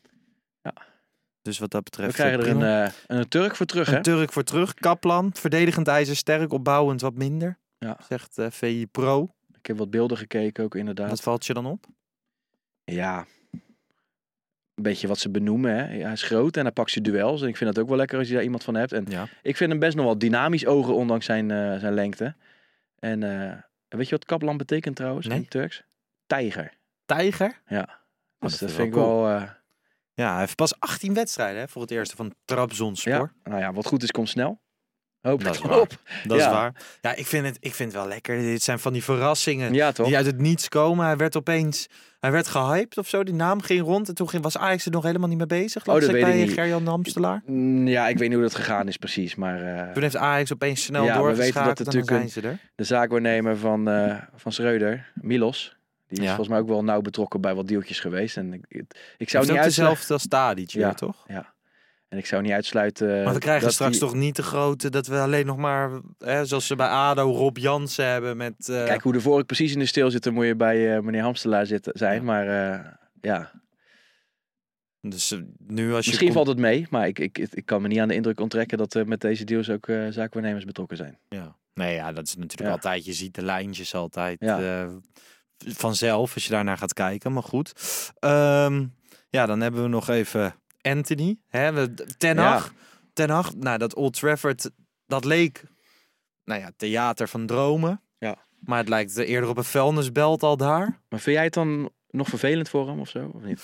Dus wat dat betreft... We krijgen er een Turk voor terug, hè? Een Turk voor terug. Kaplan, verdedigend ijzersterk, opbouwend wat minder. Ja. Zegt VI Pro. Ik heb wat beelden gekeken ook inderdaad. Wat valt je dan op? Ja, een beetje wat ze benoemen. Hè. Hij is groot en hij pakt zijn duels. En ik vind het ook wel lekker als je daar iemand van hebt. En ik vind hem best nog wel dynamisch ogen, ondanks zijn lengte. En weet je wat Kaplan betekent trouwens in het Turks? Tijger. Tijger? Ja. Dus dat vind ik wel... hij heeft pas 18 wedstrijden voor het eerste van Trabzonspor. Ja, wat goed is, komt snel. Dat is waar. Dat is waar. Ja, ik vind het wel lekker. Dit zijn van die verrassingen die uit het niets komen. Hij werd gehyped of zo. Die naam ging rond. En toen was Ajax er nog helemaal niet mee bezig. Dat weet ik niet. Gerjan Amstelaar. Ja, ik weet niet hoe dat gegaan is precies. Maar, toen heeft Ajax opeens snel doorgeschakeld en dan zijn ze er. De zaakwaarnemer van Schreuder, Milos. Die is volgens mij ook wel nauw betrokken bij wat deeltjes geweest. En ik zou niet hetzelfde als Tadic, toch? Ja. En ik zou niet uitsluiten... Maar we krijgen straks toch niet de grote... dat we alleen nog maar... zoals ze bij ADO Rob Jansen hebben met... Kijk, hoe de vork precies in de steel zit... dan moet je bij meneer Hamstelaar zijn. Ja. Maar Dus nu als misschien valt het mee. Maar ik kan me niet aan de indruk onttrekken... dat met deze deals ook zaakwaarnemers betrokken zijn. Ja. Nee, dat is natuurlijk altijd... Je ziet de lijntjes altijd vanzelf... als je daarnaar gaat kijken. Maar goed. Dan hebben we nog even... Anthony, Ten Hag, dat Old Trafford, dat leek, theater van dromen. Ja. Maar het lijkt eerder op een vuilnisbelt al daar. Maar vind jij het dan nog vervelend voor hem of zo? Of niet?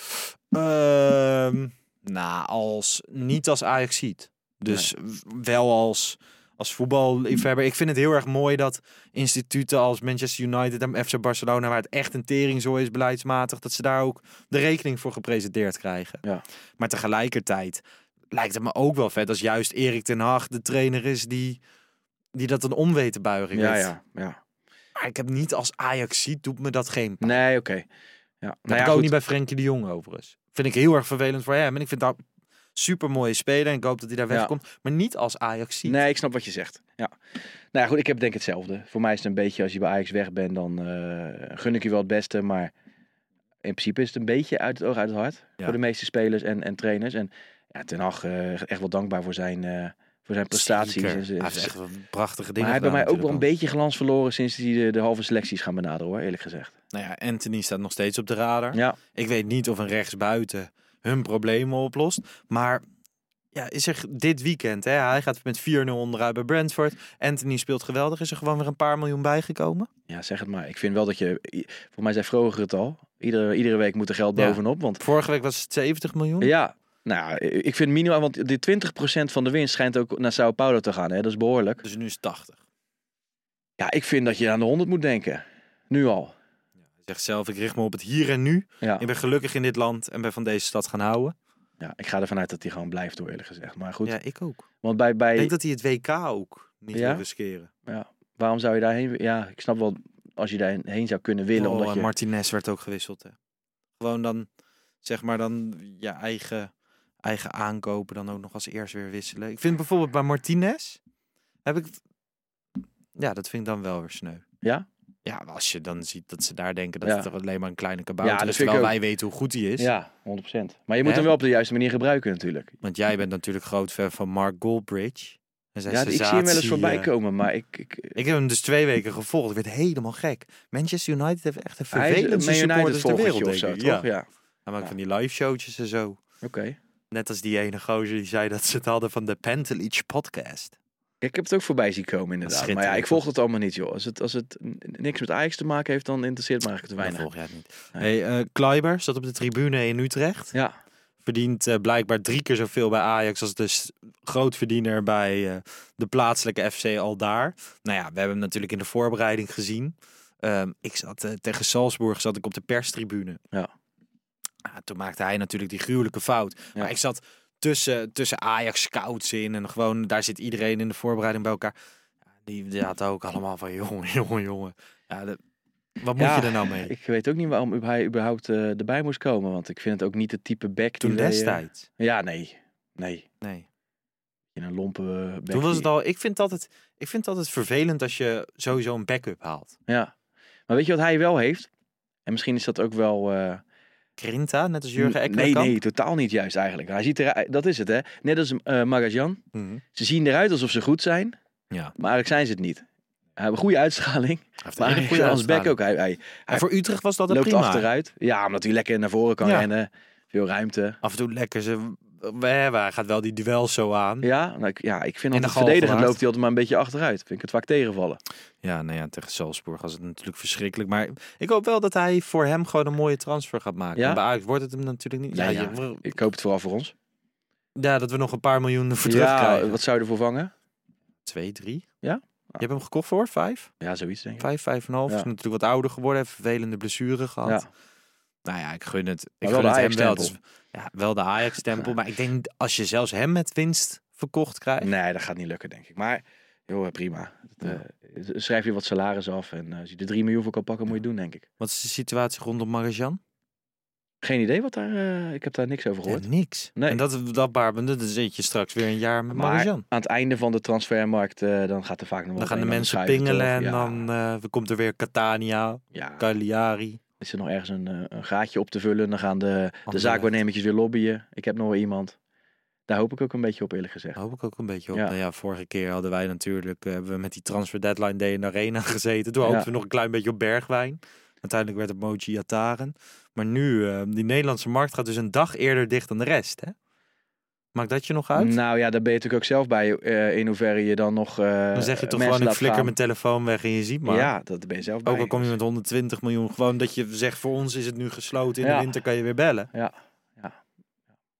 Niet als Ajaxiet. Dus wel als voetballiefhebber. Ik vind het heel erg mooi dat instituten als Manchester United en FC Barcelona, waar het echt een teringzooi is beleidsmatig, dat ze daar ook de rekening voor gepresenteerd krijgen. Ja. Maar tegelijkertijd lijkt het me ook wel vet als juist Erik ten Hag de trainer is die dat een om weet te buigen. Ja. Maar ik heb niet als Ajaxiet, doet me dat geen pijn. Nee, oké. Ja. Dat heb ik ook niet bij Frenkie de Jong overigens. Vind ik heel erg vervelend voor hem. En ik vind dat super mooie speler en ik hoop dat hij daar wegkomt. Maar niet als Ajaxiet. Nee, ik snap wat je zegt. Ja. Nou ja, goed, ik heb denk hetzelfde. Voor mij is het een beetje, als je bij Ajax weg bent, dan gun ik je wel het beste. Maar in principe is het een beetje uit het oog, uit het hart. Voor de meeste spelers en trainers. En ja, Ten Hag echt wel dankbaar voor zijn prestaties. Hij heeft echt prachtige dingen. Maar hij heeft bij mij ook wel een beetje glans verloren sinds hij de halve selecties gaan benaderen, hoor, eerlijk gezegd. Nou ja, Anthony staat nog steeds op de radar. Ja. Ik weet niet of een rechtsbuiten hun problemen oplost. Maar ja, is er dit weekend, hè? Hij gaat met 4-0 onderuit bij Brentford. Anthony speelt geweldig. Is er gewoon weer een paar miljoen bijgekomen? Ja, zeg het maar. Ik vind wel dat voor mij zei Vroger het al. Iedere week moet er geld bovenop. Want vorige week was het 70 miljoen. Ja. Nou, ik vind minimaal, want die 20% van de winst schijnt ook naar Sao Paulo te gaan. Hè? Dat is behoorlijk. Dus nu is het 80. Ja, ik vind dat je aan de 100 moet denken. Nu al. Hij zegt zelf, ik richt me op het hier en nu. Ja. Ik ben gelukkig in dit land en ben van deze stad gaan houden. Ja, ik ga ervan uit dat hij gewoon blijft, hoor, eerlijk gezegd. Maar goed. Ja, ik ook. Want ik denk dat hij het WK ook niet wil riskeren. Ja. Waarom zou je daarheen? Ja, ik snap wel als je daarheen zou kunnen willen. Omdat je... Martinez werd ook gewisseld. Hè. Gewoon dan, zeg maar, dan je eigen aankopen dan ook nog als eerst weer wisselen. Ik vind bijvoorbeeld bij Martinez dat vind ik dan wel weer sneu. Ja? Ja, als je dan ziet dat ze daar denken dat het alleen maar een kleine kabouter is, terwijl wij weten hoe goed hij is. Ja, 100%. Maar je moet hem wel op de juiste manier gebruiken natuurlijk. Want jij bent natuurlijk groot fan van Mark Goldbridge. En ik zie hem wel eens voorbij komen, maar ik heb hem dus 2 weken gevolgd. Ik werd helemaal gek. Manchester United heeft echt een vervelendste supporters ter wereld, denk ik. Toch? Ja. Hij maakt van die live showtjes en zo. Oké. Net als die ene gozer die zei dat ze het hadden van de Pantelich podcast. Ik heb het ook voorbij zien komen, inderdaad. Maar ja, ik volg het allemaal niet, joh. Als het niks met Ajax te maken heeft, dan interesseert me eigenlijk te weinig. Dat volg jij niet. Hey, Kluiber zat op de tribune in Utrecht. Ja. Verdient blijkbaar 3 keer zoveel bij Ajax als de grootverdiener bij de plaatselijke FC Aldaar. Nou ja, we hebben hem natuurlijk in de voorbereiding gezien. Ik zat tegen Salzburg zat ik op de perstribune. Ja. Toen maakte hij natuurlijk die gruwelijke fout. Ja. Maar ik zat tussen Ajax scouts in en gewoon daar zit iedereen in de voorbereiding bij elkaar. Die hadden ook allemaal van jongen. Ja, wat moet je er nou mee? Ik weet ook niet waarom hij überhaupt erbij moest komen, want ik vind het ook niet het type back toen destijds. Ja, nee. In een lompe back. Toen was het al. Ik vind het altijd vervelend als je sowieso een backup haalt. Ja, maar weet je wat hij wel heeft? En misschien is dat ook wel. Grinta, net als Jurgen Ekkelenkamp? Nee, totaal niet juist eigenlijk. Hij ziet eruit, dat is het, hè? Net als Magajan. Mm-hmm. Ze zien eruit alsof ze goed zijn, ja. Maar eigenlijk zijn ze het niet. Hij heeft een goede uitstraling. Hij heeft een als back ook. Hij voor Utrecht was dat loopt prima. Achteruit. Ja, omdat hij lekker naar voren kan rennen. Veel ruimte. Af en toe lekker. Hij gaat wel die duels zo aan. Ja, ik vind dat verdedigend loopt hij altijd maar een beetje achteruit. Vind ik het vaak tegenvallen. Ja, nou ja, tegen Salzburg was het natuurlijk verschrikkelijk. Maar ik hoop wel dat hij voor hem gewoon een mooie transfer gaat maken. Ja? Bij Ajax wordt het hem natuurlijk niet. Ja. Ik hoop het vooral voor ons. Ja, dat we nog een paar miljoen voor terugkrijgen. Wat zou je ervoor vangen? 2, 3. Ja? Je hebt hem gekocht voor 5? Ja, zoiets denk ik. 5, 5,5. Is natuurlijk wat ouder geworden. Heeft vervelende blessure gehad. Ja. Nou ja, ik gun het. Ik gun het hem wel. Dus, wel de Ajax-stempel. Maar ik denk als je zelfs hem met winst verkocht krijgt. Nee, dat gaat niet lukken, denk ik. Maar joh, prima. Schrijf je wat salaris af. En als je er 3 miljoen voor kan pakken, moet je doen, denk ik. Wat is de situatie rondom Magajan? Geen idee wat daar... ik heb daar niks over gehoord. Ja, niks. Nee. En dan zit je straks weer een jaar met Magajan. Aan het einde van de transfermarkt, dan gaat er vaak nog dan gaan de mensen pingelen en dan komt er weer Catania, Cagliari. Is er nog ergens een gaatje op te vullen. Dan gaan de zaakwaarnemertjes weer lobbyen. Ik heb nog wel iemand. Daar hoop ik ook een beetje op, eerlijk gezegd. Daar hoop ik ook een beetje op. Ja. Nou ja, vorige keer hadden wij natuurlijk... hebben we met die transfer deadline day in de arena gezeten. Toen hoopten we nog een klein beetje op Bergwijn. Uiteindelijk werd het Mochi Iataren. Maar nu, die Nederlandse markt gaat dus een dag eerder dicht dan de rest, hè? Maakt dat je nog uit? Nou ja, daar ben je natuurlijk ook zelf bij. In hoeverre je dan nog dan zeg je toch gewoon, ik flikker mijn telefoon weg en je ziet maar. Ja, dat ben je zelf bij. Ook al kom je met 120 miljoen. Gewoon dat je zegt, voor ons is het nu gesloten. In de winter kan je weer bellen. Ja.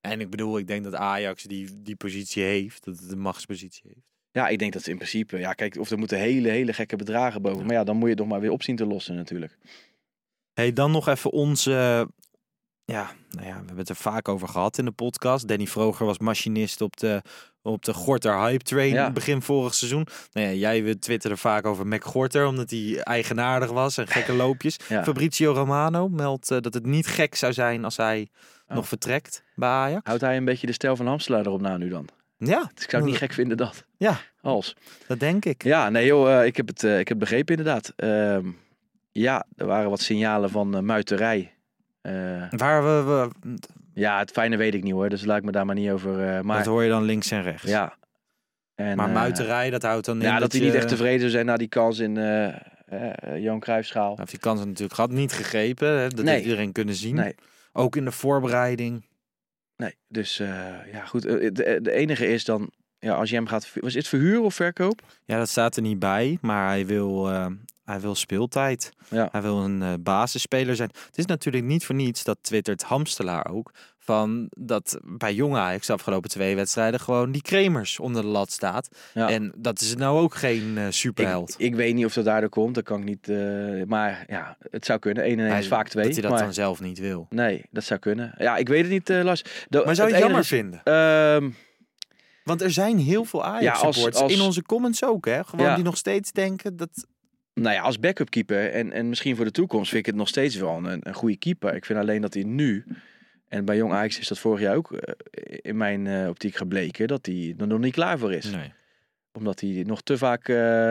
En ik denk dat Ajax die positie heeft. Dat het een machtspositie heeft. Ja, ik denk dat ze in principe... Ja, kijk, of er moeten hele gekke bedragen boven. Maar ja, dan moet je het nog maar weer op zien te lossen natuurlijk. Hey, dan nog even onze... Ja, we hebben het er vaak over gehad in de podcast. Danny Vroger was machinist op de Gorter Hype Train begin vorig seizoen. Nou ja, jij twitterde vaak over Mac Gorter, omdat hij eigenaardig was en gekke loopjes. Ja. Fabrizio Romano meldt dat het niet gek zou zijn als hij nog vertrekt bij Ajax. Houdt hij een beetje de stijl van Hamselaar erop na nu dan? Ja. Dus ik zou het niet gek vinden dat. Ja, als. Dat denk ik. Ja, nee joh, ik heb het begrepen inderdaad. Ja, er waren wat signalen van muiterij. Waar we... Ja, het fijne weet ik niet hoor, dus laat ik me daar maar niet over... maar... Dat hoor je dan links en rechts. Ja. En, maar muiterij, dat houdt dan in ja, dat hij niet echt tevreden zou zijn na die kans in Johan Cruijffschaal. Heeft die kans natuurlijk gehad, niet gegrepen. Hè? Dat heeft iedereen kunnen zien. Nee. Ook in de voorbereiding. Nee, dus ja goed. De enige is dan, ja, als je hem gaat... Was het verhuur of verkoop? Ja, dat staat er niet bij, maar hij wil speeltijd. Ja. Hij wil een basisspeler zijn. Het is natuurlijk niet voor niets, dat twittert Hamstelaar ook, van dat bij Jong Ajax de afgelopen 2 wedstrijden gewoon die Kremers onder de lat staat. Ja. En dat is nou ook geen superheld. Ik weet niet of dat daardoor komt, dat kan ik niet. Maar ja, het zou kunnen. 1 en 1 is vaak 2. Dat hij dat dan zelf niet wil. Nee, dat zou kunnen. Ja, ik weet het niet, Lars. Maar zou je het jammer vinden? Want er zijn heel veel Ajax-supporters in onze comments ook, hè? Gewoon die nog steeds denken dat... Nou ja, als backup keeper en misschien voor de toekomst vind ik het nog steeds wel een goede keeper. Ik vind alleen dat hij nu, en bij Jong Ajax is dat vorig jaar ook in mijn optiek gebleken, dat hij er nog niet klaar voor is. Nee. Omdat hij nog te vaak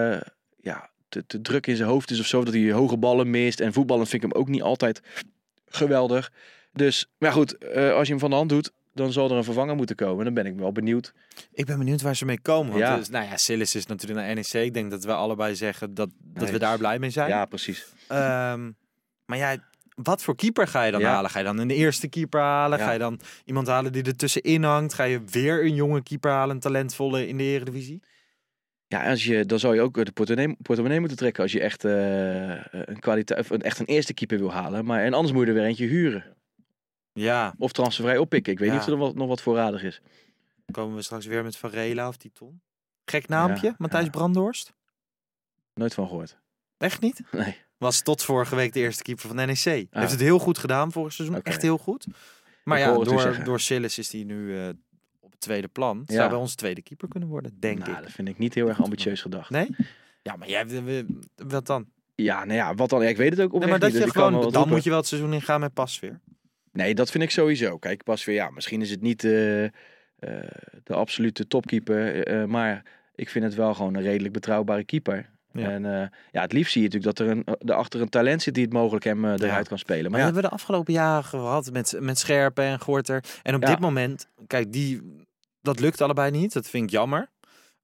te druk in zijn hoofd is of zo, dat hij hoge ballen mist. En voetballen vind ik hem ook niet altijd geweldig. Dus, maar goed, als je hem van de hand doet, dan zal er een vervanger moeten komen. Dan ben ik wel benieuwd. Ik ben benieuwd waar ze mee komen. Want Sillis is natuurlijk naar NEC. Ik denk dat we allebei zeggen dat we daar blij mee zijn. Ja, precies. Maar ja, wat voor keeper ga je dan halen? Ga je dan een eerste keeper halen? Ja. Ga je dan iemand halen die er tussenin hangt? Ga je weer een jonge keeper halen, een talentvolle in de Eredivisie? Ja, dan zou je ook de portemonnee moeten trekken als je echt een eerste keeper wil halen. En anders moet je er weer eentje huren. Ja. Of transfervrij oppikken. Ik weet niet of er nog wat voorradig is. Komen we straks weer met Varela of Titon? Gek naampje, Matthijs Brandhorst? Nooit van gehoord. Echt niet? Nee. Was tot vorige week de eerste keeper van de NEC. Heeft het heel goed gedaan vorig seizoen. Okay. Echt heel goed. Maar door Sillis is hij nu op het tweede plan. Zou bij ons tweede keeper kunnen worden, denk ik. Dat vind ik niet heel erg ambitieus gedacht. Nee? Ja, maar jij... Wat dan? Ja, nou ja, wat dan? Ik weet het ook oprecht maar dat niet. Je gewoon, dan moet je wel het seizoen ingaan met Pasveer. Nee, dat vind ik sowieso. Kijk, Pasveer, misschien is het niet de absolute topkeeper. Maar ik vind het wel gewoon een redelijk betrouwbare keeper. Ja. En het liefst zie je natuurlijk dat er erachter een talent zit die het mogelijk hem eruit kan spelen. Maar dat hebben we de afgelopen jaren gehad met Scherpen en Gorter. En op dit moment, kijk, dat lukt allebei niet. Dat vind ik jammer.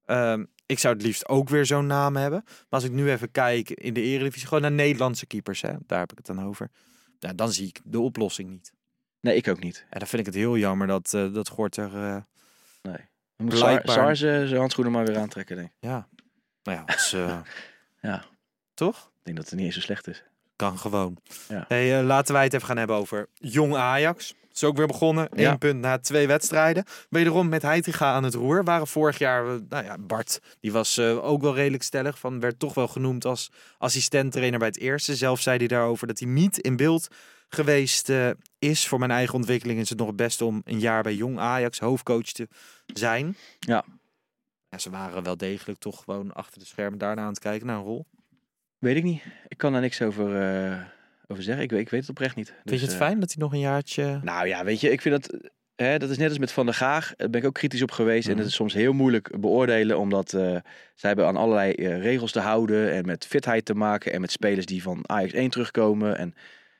Ik zou het liefst ook weer zo'n naam hebben. Maar als ik nu even kijk in de Eredivisie, gewoon naar Nederlandse keepers, hè, daar heb ik het dan over. Ja, dan zie ik de oplossing niet. Nee, ik ook niet. En dan vind ik het heel jammer dat Gorter... nee. Dan moet Sar zijn handschoenen maar weer aantrekken, denk ik. Ja. Nou ja, ja. Toch? Ik denk dat het niet eens zo slecht is. Kan gewoon. Ja. Hey, laten wij het even gaan hebben over Jong Ajax. Is ook weer begonnen. 1 punt na 2 wedstrijden. Wederom met Heitinga aan het roer. Waren vorig jaar, Bart, die was ook wel redelijk stellig. Werd toch wel genoemd als assistent-trainer bij het eerste. Zelf zei hij daarover dat hij niet in beeld geweest is. Voor mijn eigen ontwikkeling is het nog het beste om een jaar bij Jong Ajax hoofdcoach te zijn. Ja. Ja, ze waren wel degelijk toch gewoon achter de schermen daarna aan het kijken naar een rol. Weet ik niet. Ik kan daar niks over zeggen. Ik weet het oprecht niet. Vind je het fijn dat hij nog een jaartje... Nou ja, weet je, ik vind dat... dat is net als met Van der Gaag. Daar ben ik ook kritisch op geweest. En het is soms heel moeilijk beoordelen. Omdat zij hebben aan allerlei regels te houden. En met fitheid te maken. En met spelers die van Ajax 1 terugkomen.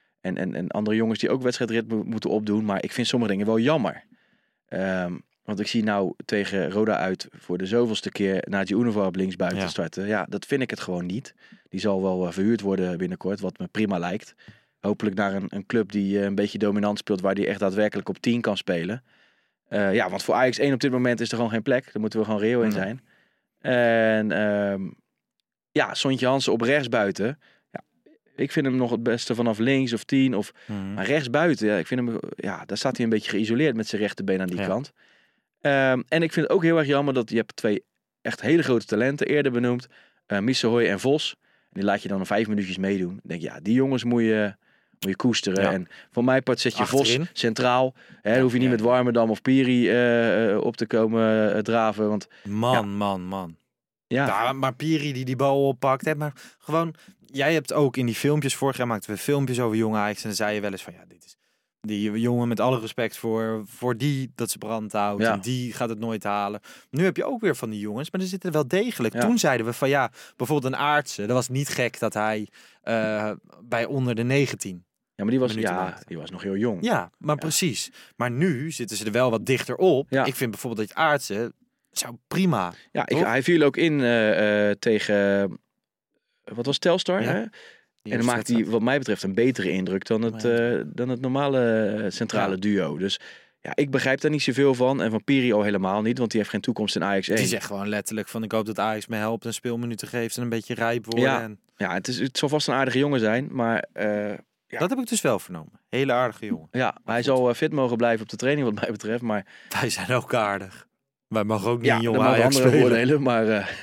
En andere jongens die ook wedstrijdrit moeten opdoen. Maar ik vind sommige dingen wel jammer. Want ik zie nou tegen Roda uit voor de zoveelste keer Nadji Unova op linksbuiten starten. Ja, dat vind ik het gewoon niet. Die zal wel verhuurd worden binnenkort, wat me prima lijkt. Hopelijk naar een club die een beetje dominant speelt, waar die echt daadwerkelijk op 10 kan spelen. Want voor Ajax 1 op dit moment is er gewoon geen plek. Daar moeten we gewoon reëel in zijn. En Sontje Hansen op rechtsbuiten. Ja, Ik vind hem nog het beste vanaf links of 10. Maar rechtsbuiten, ik vind hem, daar staat hij een beetje geïsoleerd met zijn rechterbeen aan die kant. En ik vind het ook heel erg jammer dat je hebt 2 echt hele grote talenten eerder benoemd. Missehoy en Vos. En die laat je dan 5 minuutjes meedoen. Ik denk, die jongens moet je koesteren. Ja. En voor mij part zet je achterin. Vos centraal. Hoef je niet met Warmerdam of Piri op te komen draven. Want, Man. Ja, maar Piri die bal oppakt. Hè, maar gewoon, jij hebt ook in die filmpjes, vorig jaar maakten we filmpjes over jonge Ajax. En dan zei je wel eens van, dit is die jongen met alle respect voor die dat ze brand houdt. Ja. En die gaat het nooit halen. Nu heb je ook weer van die jongens, maar er zitten wel degelijk. Ja. Toen zeiden we van bijvoorbeeld een Aartsen. Dat was niet gek dat hij bij onder de 19... Ja, maar die was nog heel jong. Ja, maar precies. Maar nu zitten ze er wel wat dichter op. Ja. Ik vind bijvoorbeeld dat Aartsen zou prima. Ja, hij viel ook in tegen... Wat was Telstar? Ja. Hè? En dan maakt hij wat mij betreft een betere indruk dan het normale centrale duo. Dus ik begrijp daar niet zoveel van. En van Piri al helemaal niet, want die heeft geen toekomst in Ajax 1. Die zegt gewoon letterlijk van ik hoop dat Ajax me helpt en speelminuten geeft en een beetje rijp worden. Ja, het zal vast een aardige jongen zijn, maar... Dat heb ik dus wel vernomen. Hele aardige jongen. Ja, maar hij zal fit mogen blijven op de training wat mij betreft. Maar... Wij zijn ook aardig. Wij mogen ook niet een jonge Ajax spelen. Oordelen, maar...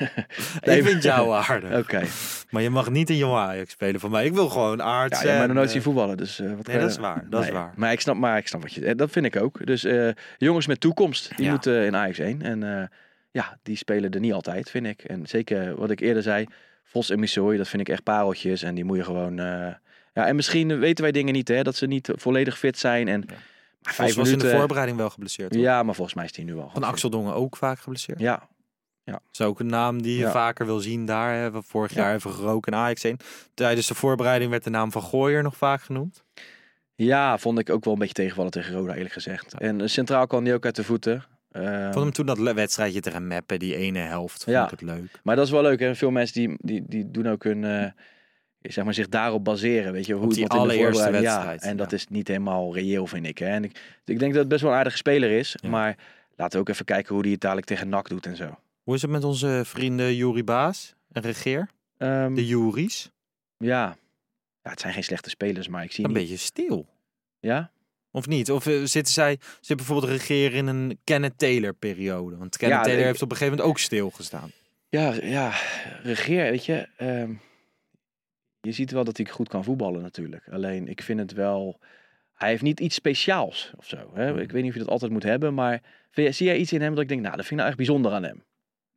Ik vind jou aardig. Oké. Maar je mag niet een jonge Ajax spelen van mij. Ik wil gewoon Aarts. Ja, je hebt nog nooit zien voetballen. Dus, dat is waar. Dat is waar. Maar ik snap wat je... Dat vind ik ook. Dus jongens met toekomst, die moeten in Ajax 1. En die spelen er niet altijd, vind ik. En zeker wat ik eerder zei, Vos en Missouri, dat vind ik echt pareltjes. En die moet je gewoon... en misschien weten wij dingen niet, dat ze niet volledig fit zijn. En maar 5 minuten in de voorbereiding wel geblesseerd. Toch? Ja, maar volgens mij is hij nu wel. Van Axel Dongen ook vaak geblesseerd. Ja. Dat is ook een naam die je vaker wil zien daar. Hebben we vorig jaar even geroken in Ajax 1. Tijdens de voorbereiding werd de naam van Gooier nog vaak genoemd. Ja, vond ik ook wel een beetje tegenvallen tegen Roda, eerlijk gezegd. En centraal kwam hij ook uit de voeten. Vond hem toen dat wedstrijdje tegen Meppen, die ene helft, vond ik het leuk. Maar dat is wel leuk. Hè? Veel mensen die doen ook hun... zich daarop baseren, weet je, hoe die allereerste wedstrijd. En dat is niet helemaal reëel, vind ik. Hè? En ik denk dat het best wel een aardige speler is, maar laten we ook even kijken hoe hij het dadelijk tegen NAC doet en zo. Hoe is het met onze vrienden Juri Baas en Regeer? De Juris? Ja, het zijn geen slechte spelers, maar ik zie een beetje stil. Ja? Of niet? Of zit bijvoorbeeld Regeer in een Kenneth Taylor periode? Want Kenneth Taylor heeft op een gegeven moment ook stilgestaan. Ja, Regeer, weet je... Je ziet wel dat hij goed kan voetballen natuurlijk. Alleen, ik vind het wel... Hij heeft niet iets speciaals of zo. Hè? Ik weet niet of je dat altijd moet hebben, maar... Zie jij iets in hem dat ik denk, dat vind ik nou echt bijzonder aan hem?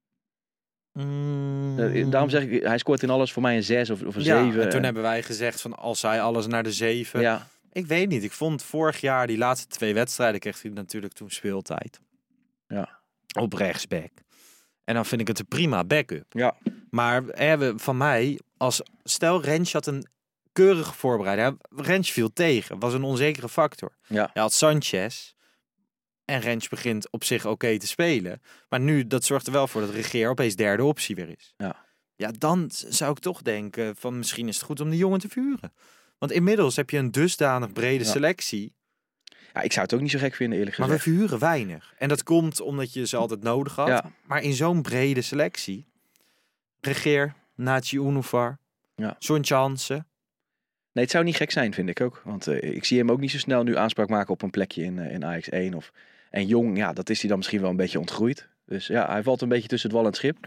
Daarom zeg ik, hij scoort in alles voor mij een 6 of een 7. En toen hebben wij gezegd van, als hij alles naar de 7... Ja. Ik weet niet, ik vond vorig jaar die laatste 2 wedstrijden kreeg hij natuurlijk toen speeltijd. Ja. Op rechtsback. En dan vind ik het een prima backup. Ja. Maar van mij, stel Rens had een keurige voorbereiding. Rens viel tegen, was een onzekere factor. Ja. Hij had Sanchez en Rens begint op zich oké te spelen. Maar nu, dat zorgt er wel voor dat Regeer opeens derde optie weer is. Ja, dan zou ik toch denken van misschien is het goed om die jongen te vuren. Want inmiddels heb je een dusdanig brede selectie. Ja, ik zou het ook niet zo gek vinden, eerlijk gezegd. Maar we verhuren weinig. En dat komt omdat je ze altijd nodig had. Ja. Maar in zo'n brede selectie... Regeer, Nachi Unufar, Sontje Hansen. Nee, het zou niet gek zijn, vind ik ook. Want ik zie hem ook niet zo snel nu aanspraak maken op een plekje in Ajax 1. En Jong, dat is hij dan misschien wel een beetje ontgroeid. Dus hij valt een beetje tussen het wal en het schip.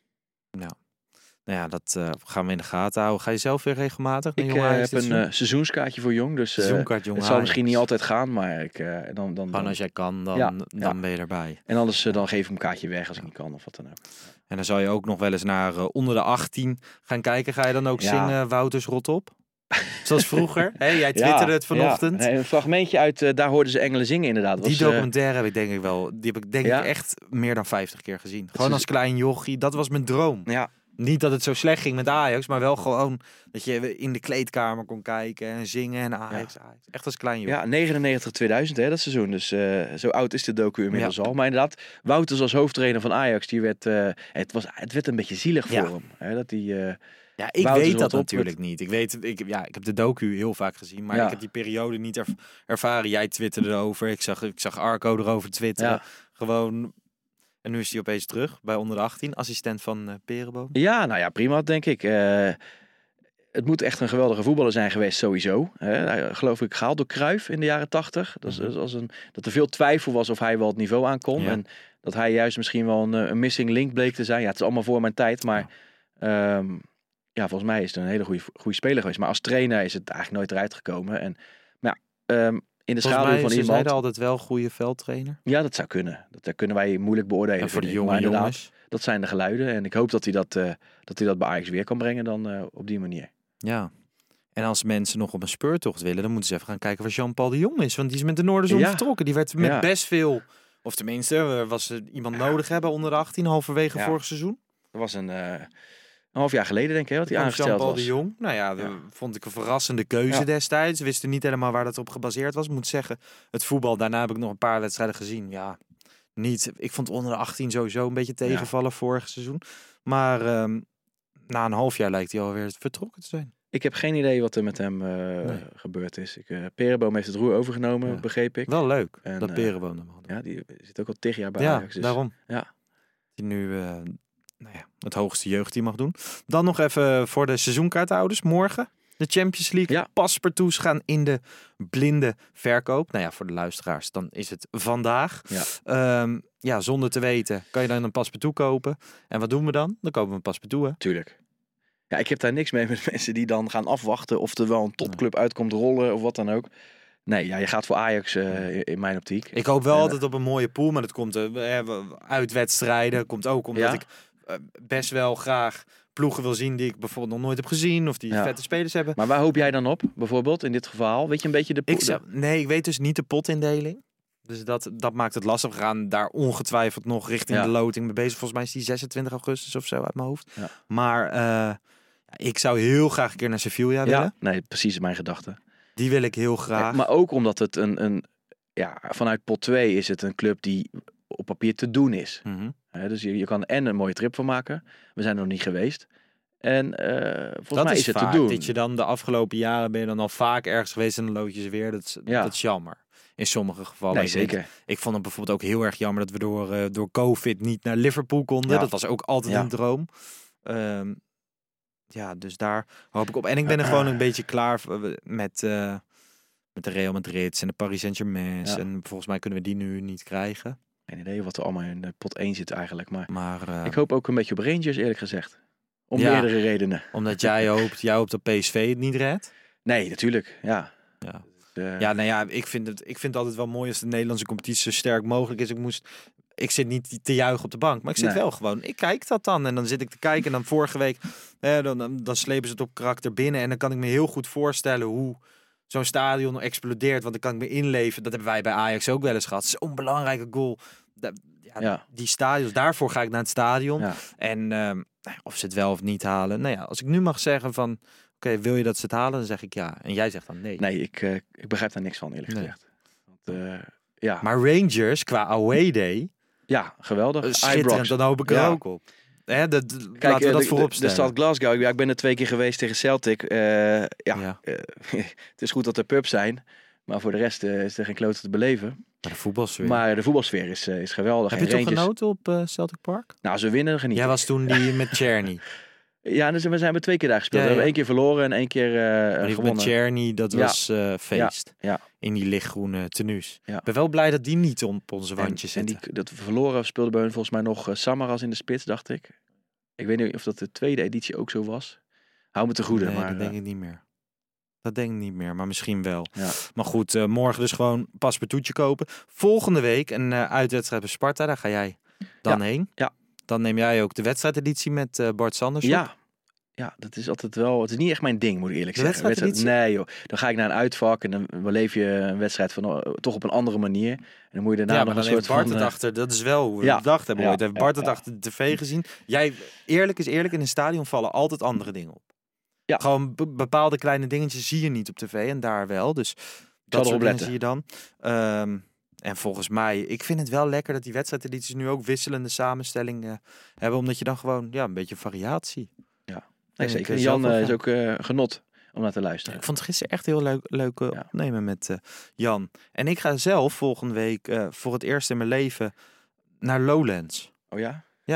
Nou ja, dat gaan we in de gaten houden. Ga je zelf weer regelmatig naar Jong Ajax? Ik heb een seizoenskaartje voor Jong. Dus Seizoenkaart Jong het zal misschien niet altijd gaan, maar dan als jij kan, dan ben je erbij. En anders dan geef ik hem een kaartje weg als ik niet kan of wat dan ook. En dan zou je ook nog wel eens naar onder de 18 gaan kijken. Ga je dan ook zingen Wouters rot op? Zoals vroeger. Jij twitterde het vanochtend. Nee, een fragmentje uit Daar hoorden ze engelen zingen inderdaad. Die documentaire heb ik denk ik wel. Die heb ik denk ik echt meer dan 50 keer gezien. Gewoon als klein jochie. Dat was mijn droom. Ja. Niet dat het zo slecht ging met Ajax, maar wel gewoon dat je in de kleedkamer kon kijken en zingen en Ajax. Echt als klein jongen. Ja, 99-2000 dat seizoen. Dus zo oud is de docu inmiddels al. Maar inderdaad, Wouters als hoofdtrainer van Ajax, die werd, het werd een beetje zielig voor hem. Hè, dat die, ik weet dat natuurlijk niet. Ik heb de docu heel vaak gezien, maar ik heb die periode niet ervaren. Jij twitterde erover, ik zag Arco erover twitteren. Ja. Gewoon... En nu is hij opeens terug bij onder de 18, assistent van Perenboom. Ja, nou ja, prima denk ik. het moet echt een geweldige voetballer zijn geweest sowieso. Hij, geloof ik, gehaald door Cruijff in de jaren 80. Dat er veel twijfel was of hij wel het niveau aankon. Ja. En dat hij juist misschien wel een missing link bleek te zijn. Ja, het is allemaal voor mijn tijd. Maar volgens mij is het een hele goede speler geweest. Maar als trainer is het eigenlijk nooit eruit gekomen. En, in de schaduw van iemand... Ze zeiden altijd wel goede veldtrainer. Ja, dat zou kunnen. Dat kunnen wij moeilijk beoordelen. En voor de jonge jongens. Dat zijn de geluiden. En ik hoop dat hij dat bij Ajax weer kan brengen dan op die manier. Ja. En als mensen nog op een speurtocht willen, dan moeten ze even gaan kijken waar Jean-Paul de Jong is. Want die is met de Noorderzon vertrokken. Die werd met best veel... Of tenminste, was er iemand nodig hebben onder de 18 halverwege vorig seizoen. Dat was een half jaar geleden, denk ik, wat hij aangesteld Jean-Paul was. de Jong. Nou ja, vond ik een verrassende keuze destijds. We wisten niet helemaal waar dat op gebaseerd was. Ik moet zeggen, het voetbal, daarna heb ik nog een paar wedstrijden gezien. Ja, niet. Ik vond onder de 18 sowieso een beetje tegenvallen vorig seizoen. Maar na een half jaar lijkt hij alweer vertrokken te zijn. Ik heb geen idee wat er met hem gebeurd is. Perenboom heeft het roer overgenomen, begreep ik. Wel leuk, dat Perenboom dan had. Ja, die zit ook al 10 jaar bij Ajax. Dus, daarom. Ja. Die nu het hoogste jeugdteam mag doen. Dan nog even voor de seizoenkaarthouders. Morgen de Champions League. Ja. Paspartouts gaan in de blinde verkoop. Nou ja, voor de luisteraars, dan is het vandaag. Ja. Zonder te weten kan je dan een paspartout kopen. En wat doen we dan? Dan kopen we een paspartout, hè? Tuurlijk. Ja, ik heb daar niks mee met mensen die dan gaan afwachten of er wel een topclub uitkomt rollen of wat dan ook. Nee, je gaat voor Ajax in mijn optiek. Ik hoop wel altijd op een mooie pool, maar dat komt uit wedstrijden. Komt ook omdat ik best wel graag ploegen wil zien die ik bijvoorbeeld nog nooit heb gezien of die vette spelers hebben. Maar waar hoop jij dan op, bijvoorbeeld, in dit geval? Weet je een beetje de pool? Nee, ik weet dus niet de potindeling. Dus dat maakt het lastig. We gaan daar ongetwijfeld nog richting de loting mee bezig. Volgens mij is die 26 augustus of zo uit mijn hoofd. Ja. Maar ik zou heel graag een keer naar Sevilla willen. Nee, precies mijn gedachte. Die wil ik heel graag. Maar ook omdat het vanuit pot 2 is het een club die op papier te doen is. Mm-hmm. Dus je kan een mooie trip van maken. We zijn er nog niet geweest. En volgens mij is het te doen. Dat je dan de afgelopen jaren ben je dan al vaak ergens geweest en dan lood je ze weer. Dat is jammer. In sommige gevallen. Nee, zeker. Ik vond het bijvoorbeeld ook heel erg jammer dat we door COVID niet naar Liverpool konden. Dat was ook altijd een droom. Dus daar hoop ik op. En ik ben er gewoon een beetje klaar met de Real Madrid en de Paris Saint-Germain. En volgens mij kunnen we die nu niet krijgen. Geen idee wat er allemaal in de pot 1 zit eigenlijk. Maar ik hoop ook een beetje op Rangers, eerlijk gezegd. Om meerdere redenen. Omdat jij hoopt dat PSV het niet redt? Nee, natuurlijk. Ja. Ik vind het altijd wel mooi als de Nederlandse competitie zo sterk mogelijk is. Ik zit niet te juichen op de bank, maar ik zit wel gewoon. Ik kijk dat dan en dan zit ik te kijken en dan vorige week dan slepen ze het op karakter binnen en dan kan ik me heel goed voorstellen hoe zo'n stadion explodeert, want dan kan ik me inleven. Dat hebben wij bij Ajax ook wel eens gehad. Zo'n belangrijke goal. Die stadions, daarvoor ga ik naar het stadion. Ja. En of ze het wel of niet halen. Nou ja, als ik nu mag zeggen van oké, wil je dat ze het halen? Dan zeg ik ja. En jij zegt dan nee. Nee, ik begrijp daar niks van, eerlijk gezegd. Want, maar Rangers qua away day. Ja, geweldig. Schitterend, dan hoop ik er ook op. Kijk, laten we dat voorop stellen. De stad Glasgow, ik ben er 2 keer geweest tegen Celtic. Het is goed dat er pubs zijn. Maar voor de rest is er geen klote te beleven. Maar de voetbalsfeer is geweldig. Heb je toch genoten op Celtic Park? Nou, ze winnen genieten. Jij was toen die met Czerny. Ja, dus we zijn 2 keer daar gespeeld. We hebben 1 keer verloren en 1 keer gewonnen. Met Czerny, dat was feest. Ja. In die lichtgroene tenues. Ja. Ik ben wel blij dat die niet op onze wandje zitten. En dat verloren speelde bij hun volgens mij nog Samaras in de spits, dacht ik. Ik weet niet of dat de tweede editie ook zo was. Hou me te goede. Nee, maar dat denk ik niet meer. Dat denk ik niet meer, maar misschien wel. Ja. Maar goed, morgen dus gewoon paspartoutje kopen. Volgende week een uitwedstrijd bij Sparta. Daar ga jij dan heen. Ja. Dan neem jij ook de wedstrijdeditie met Bart Sanders op. Ja, dat is altijd wel... Het is niet echt mijn ding, moet ik eerlijk zeggen. Nee joh. Dan ga ik naar een uitvak en dan beleef je een wedstrijd toch op een andere manier. En dan moet je daarna nog een soort Bart het achter. Dat is wel hoe we gedacht hebben ooit. Heeft Bart het achter de tv gezien. Jij, eerlijk is eerlijk, in een stadion vallen altijd andere dingen op. Ja. Gewoon bepaalde kleine dingetjes zie je niet op tv en daar wel. Dus dat soort dingen zie je dan. En volgens mij, ik vind het wel lekker dat die wedstrijdedities nu ook wisselende samenstellingen hebben. Omdat je dan gewoon een beetje variatie... Nee, zeker. Jan is ook genot om naar te luisteren. Ik vond het gisteren echt heel leuk opnemen met Jan. En ik ga zelf volgende week voor het eerst in mijn leven naar Lowlands. Oh ja? Ja.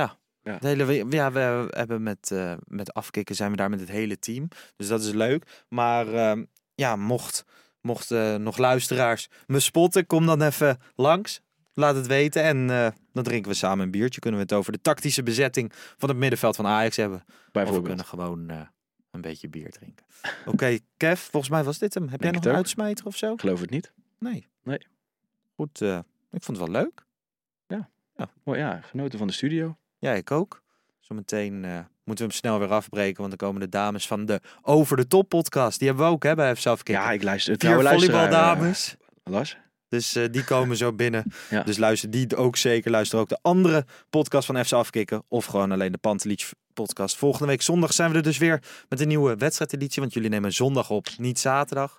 Ja. We hebben met afkicken zijn we daar met het hele team. Dus dat is leuk. Maar mocht nog luisteraars me spotten, kom dan even langs. Laat het weten en dan drinken we samen een biertje. Kunnen we het over de tactische bezetting van het middenveld van Ajax hebben. Of we kunnen gewoon een beetje bier drinken. Oké, Kev, volgens mij was dit hem. Heb jij nog een uitsmijter of zo? Ik geloof het niet. Nee. Nee. Goed, ik vond het wel leuk. Ja, genoten van de studio. Ja, ik ook. Zometeen moeten we hem snel weer afbreken, want dan komen de dames van de Over de Top podcast. Die hebben we ook bij FC Afkikken. Ja, ik luister. 4 volleybaldames. Lars? Dus die komen zo binnen. Ja. Dus luister die ook zeker. Luister ook de andere podcast van FC Afkikken. Of gewoon alleen de Pantelich podcast. Volgende week zondag zijn we er dus weer met een nieuwe wedstrijdeditie. Want jullie nemen zondag op, niet zaterdag.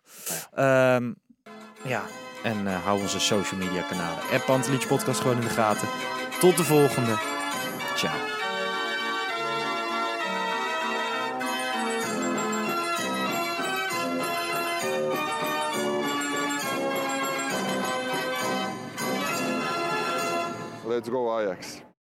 En hou onze social media kanalen. Pantelich podcast gewoon in de gaten. Tot de volgende. Ciao. Let's go Ajax.